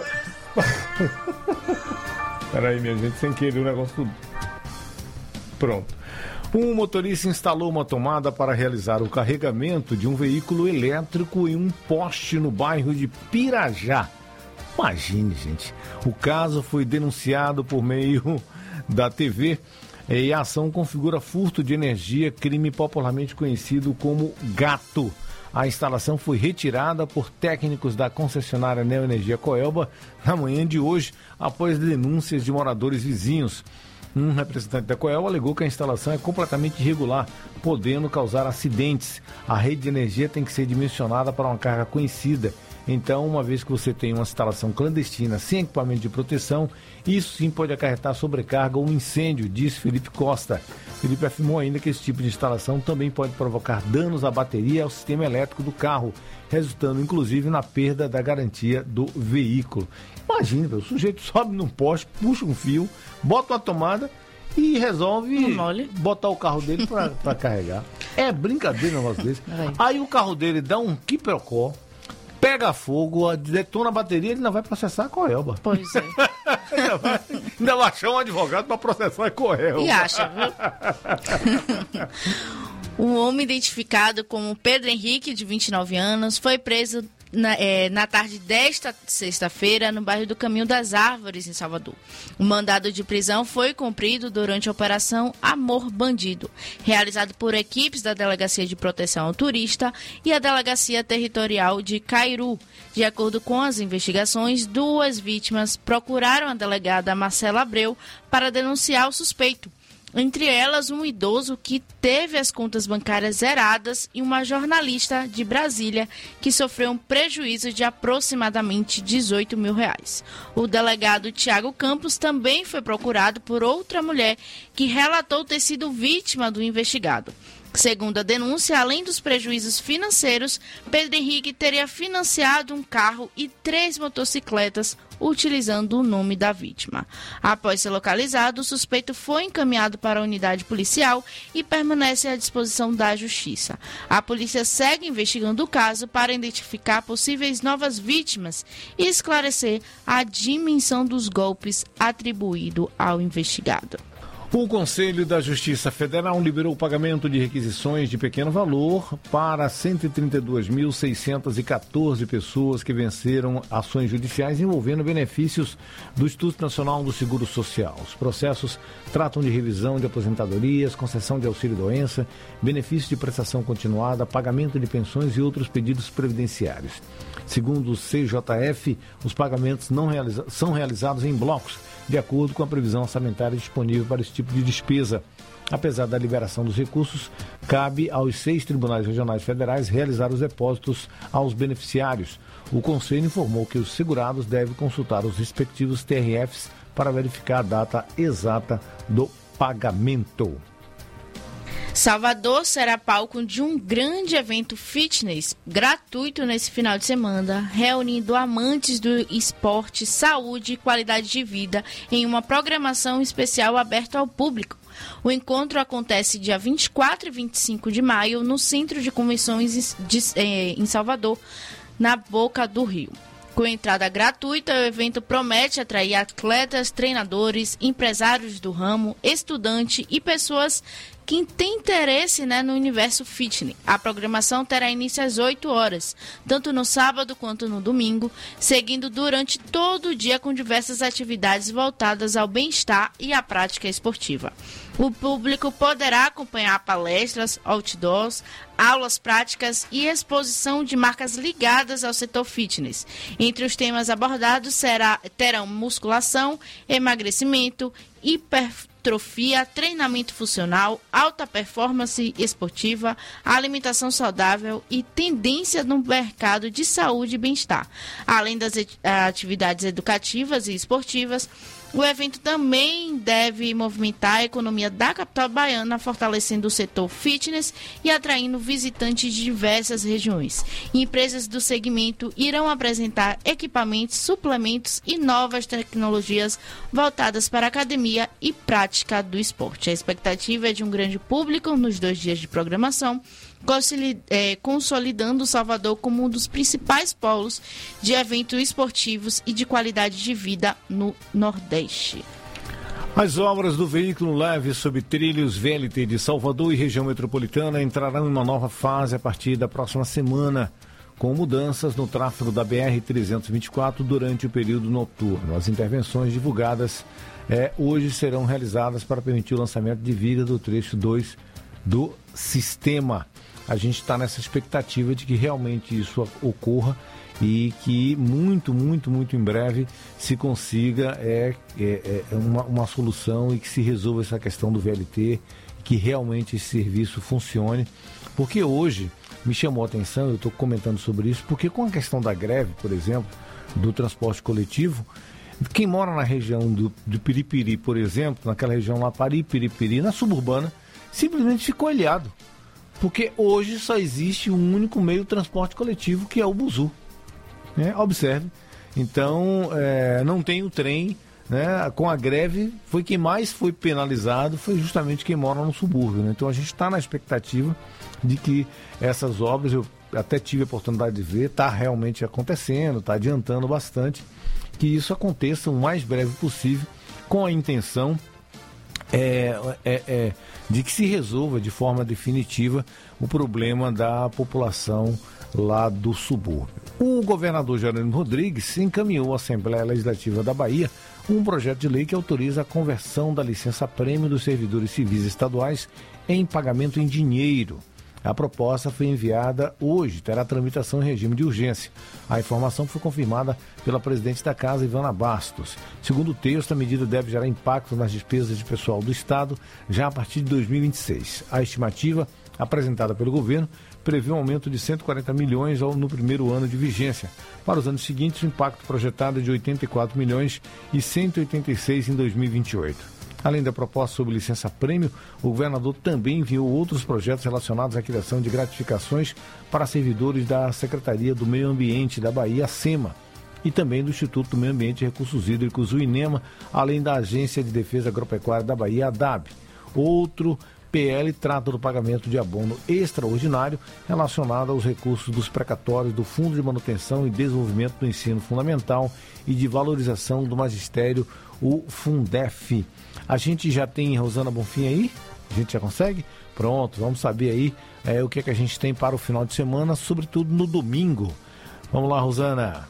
Peraí, minha gente, sem querer o negócio tudo. Pronto. Um motorista instalou uma tomada para realizar o carregamento de um veículo elétrico em um poste no bairro de Pirajá. Imagine, gente. O caso foi denunciado por meio da TV e a ação configura furto de energia, crime popularmente conhecido como gato. A instalação foi retirada por técnicos da concessionária Neoenergia Coelba na manhã de hoje, após denúncias de moradores vizinhos. Um representante da Coelba alegou que a instalação é completamente irregular, podendo causar acidentes. A rede de energia tem que ser dimensionada para uma carga conhecida. Então, uma vez que você tem uma instalação clandestina sem equipamento de proteção, isso sim pode acarretar sobrecarga ou um incêndio, disse Felipe Costa. Felipe afirmou ainda que esse tipo de instalação também pode provocar danos à bateria e ao sistema elétrico do carro, resultando inclusive na perda da garantia do veículo. Imagina, o sujeito sobe num poste, puxa um fio, bota uma tomada e resolve botar o carro dele para carregar. É brincadeira um negócio desse. Aí o carro dele dá um quiprocó, pega fogo, detona a bateria, ele ainda vai processar a Coelba. Pois é. ainda vai achar um advogado para processar a Coelba. E acha, viu? Um homem identificado como Pedro Henrique, de 29 anos, foi preso na tarde desta sexta-feira, no bairro do Caminho das Árvores, em Salvador. O mandado de prisão foi cumprido durante a Operação Amor Bandido, realizado por equipes da Delegacia de Proteção ao Turista e a Delegacia Territorial de Cairu. De acordo com as investigações, 2 vítimas procuraram a delegada Marcela Abreu para denunciar o suspeito. Entre elas, um idoso que teve as contas bancárias zeradas e uma jornalista de Brasília que sofreu um prejuízo de aproximadamente R$18 mil. O delegado Tiago Campos também foi procurado por outra mulher que relatou ter sido vítima do investigado. Segundo a denúncia, além dos prejuízos financeiros, Pedro Henrique teria financiado um carro e 3 motocicletas utilizando o nome da vítima. Após ser localizado, o suspeito foi encaminhado para a unidade policial e permanece à disposição da Justiça. A polícia segue investigando o caso para identificar possíveis novas vítimas e esclarecer a dimensão dos golpes atribuído ao investigado. O Conselho da Justiça Federal liberou o pagamento de requisições de pequeno valor para 132.614 pessoas que venceram ações judiciais envolvendo benefícios do Instituto Nacional do Seguro Social. Os processos tratam de revisão de aposentadorias, concessão de auxílio-doença, benefício de prestação continuada, pagamento de pensões e outros pedidos previdenciários. Segundo o CJF, os pagamentos são realizados em blocos, de acordo com a previsão orçamentária disponível para esse tipo de despesa. Apesar da liberação dos recursos, cabe aos 6 tribunais regionais federais realizar os depósitos aos beneficiários. O Conselho informou que os segurados devem consultar os respectivos TRFs para verificar a data exata do pagamento. Salvador será palco de um grande evento fitness gratuito nesse final de semana, reunindo amantes do esporte, saúde e qualidade de vida em uma programação especial aberta ao público. O encontro acontece dia 24 e 25 de maio no Centro de Convenções em Salvador, na Boca do Rio. Com entrada gratuita, o evento promete atrair atletas, treinadores, empresários do ramo, estudantes e pessoas que têm interesse no universo fitness. A programação terá início às 8 horas, tanto no sábado quanto no domingo, seguindo durante todo o dia com diversas atividades voltadas ao bem-estar e à prática esportiva. O público poderá acompanhar palestras, outdoors, aulas práticas e exposição de marcas ligadas ao setor fitness. Entre os temas abordados terão musculação, emagrecimento, hipertrofia, treinamento funcional, alta performance esportiva, alimentação saudável e tendência no mercado de saúde e bem-estar. Além das atividades educativas e esportivas, o evento também deve movimentar a economia da capital baiana, fortalecendo o setor fitness e atraindo visitantes de diversas regiões. Empresas do segmento irão apresentar equipamentos, suplementos e novas tecnologias voltadas para a academia e prática do esporte. A expectativa é de um grande público nos 2 dias de programação, consolidando Salvador como um dos principais polos de eventos esportivos e de qualidade de vida no Nordeste. As obras do veículo leve sob trilhos VLT de Salvador e região metropolitana entrarão em uma nova fase a partir da próxima semana, com mudanças no tráfego da BR-324 durante o período noturno. As intervenções divulgadas hoje serão realizadas para permitir o lançamento de viga do trecho 2 do sistema. A gente está nessa expectativa de que realmente isso ocorra e que muito em breve se consiga uma solução e que se resolva essa questão do VLT, que realmente esse serviço funcione. Porque hoje me chamou a atenção, eu estou comentando sobre isso, porque com a questão da greve, por exemplo, do transporte coletivo, quem mora na região do Piripiri, por exemplo, naquela região lá, Piripiri, na suburbana, simplesmente ficou ilhado. Porque hoje só existe um único meio de transporte coletivo, que é o buzu. Observe. Então, não tem o trem. Com a greve, quem mais foi penalizado foi justamente quem mora no subúrbio. Então, a gente está na expectativa de que essas obras, eu até tive a oportunidade de ver, está realmente acontecendo, está adiantando bastante, que isso aconteça o mais breve possível, com a intenção de que se resolva de forma definitiva o problema da população lá do subúrbio. O governador Jerônimo Rodrigues encaminhou à Assembleia Legislativa da Bahia um projeto de lei que autoriza a conversão da licença-prêmio dos servidores civis estaduais em pagamento em dinheiro. A proposta foi enviada hoje, terá tramitação em regime de urgência. A informação foi confirmada pela presidente da Casa, Ivana Bastos. Segundo o texto, a medida deve gerar impacto nas despesas de pessoal do Estado já a partir de 2026. A estimativa apresentada pelo governo prevê um aumento de 140 milhões no primeiro ano de vigência. Para os anos seguintes, o impacto projetado é de 84 milhões e 186 em 2028. Além da proposta sobre licença-prêmio, o governador também enviou outros projetos relacionados à criação de gratificações para servidores da Secretaria do Meio Ambiente da Bahia, SEMA, e também do Instituto do Meio Ambiente e Recursos Hídricos, o INEMA, além da Agência de Defesa Agropecuária da Bahia, a DAB. Outro PL trata do pagamento de abono extraordinário relacionado aos recursos dos precatórios do Fundo de Manutenção e Desenvolvimento do Ensino Fundamental e de Valorização do Magistério, o Fundef. A gente já tem Rosana Bonfim aí? A gente já consegue? Pronto, vamos saber aí o que é que a gente tem para o final de semana, sobretudo no domingo. Vamos lá, Rosana.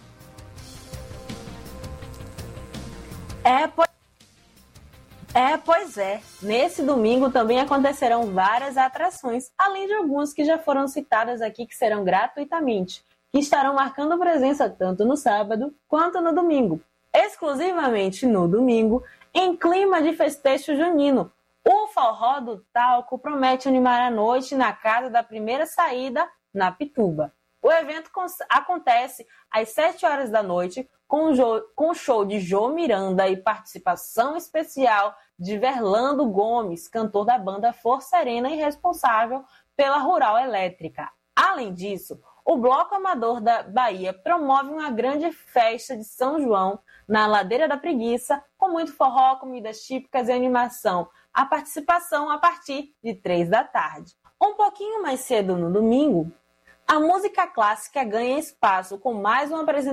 Pois é. Nesse domingo também acontecerão várias atrações, além de algumas que já foram citadas aqui que serão gratuitamente, que estarão marcando presença tanto no sábado quanto no domingo. Exclusivamente no domingo, em clima de festejo junino, o Forró do Talco promete animar a noite na Casa da Primeira Saída, na Pituba. O evento acontece às 7 horas da noite, com show de Jô Miranda e participação especial de Verlando Gomes, cantor da banda Força Arena e responsável pela Rural Elétrica. Além disso, o Bloco Amador da Bahia promove uma grande festa de São João na Ladeira da Preguiça, com muito forró, comidas típicas e animação. A participação a partir de 3 da tarde. Um pouquinho mais cedo no domingo, a música clássica ganha espaço com mais uma apresentação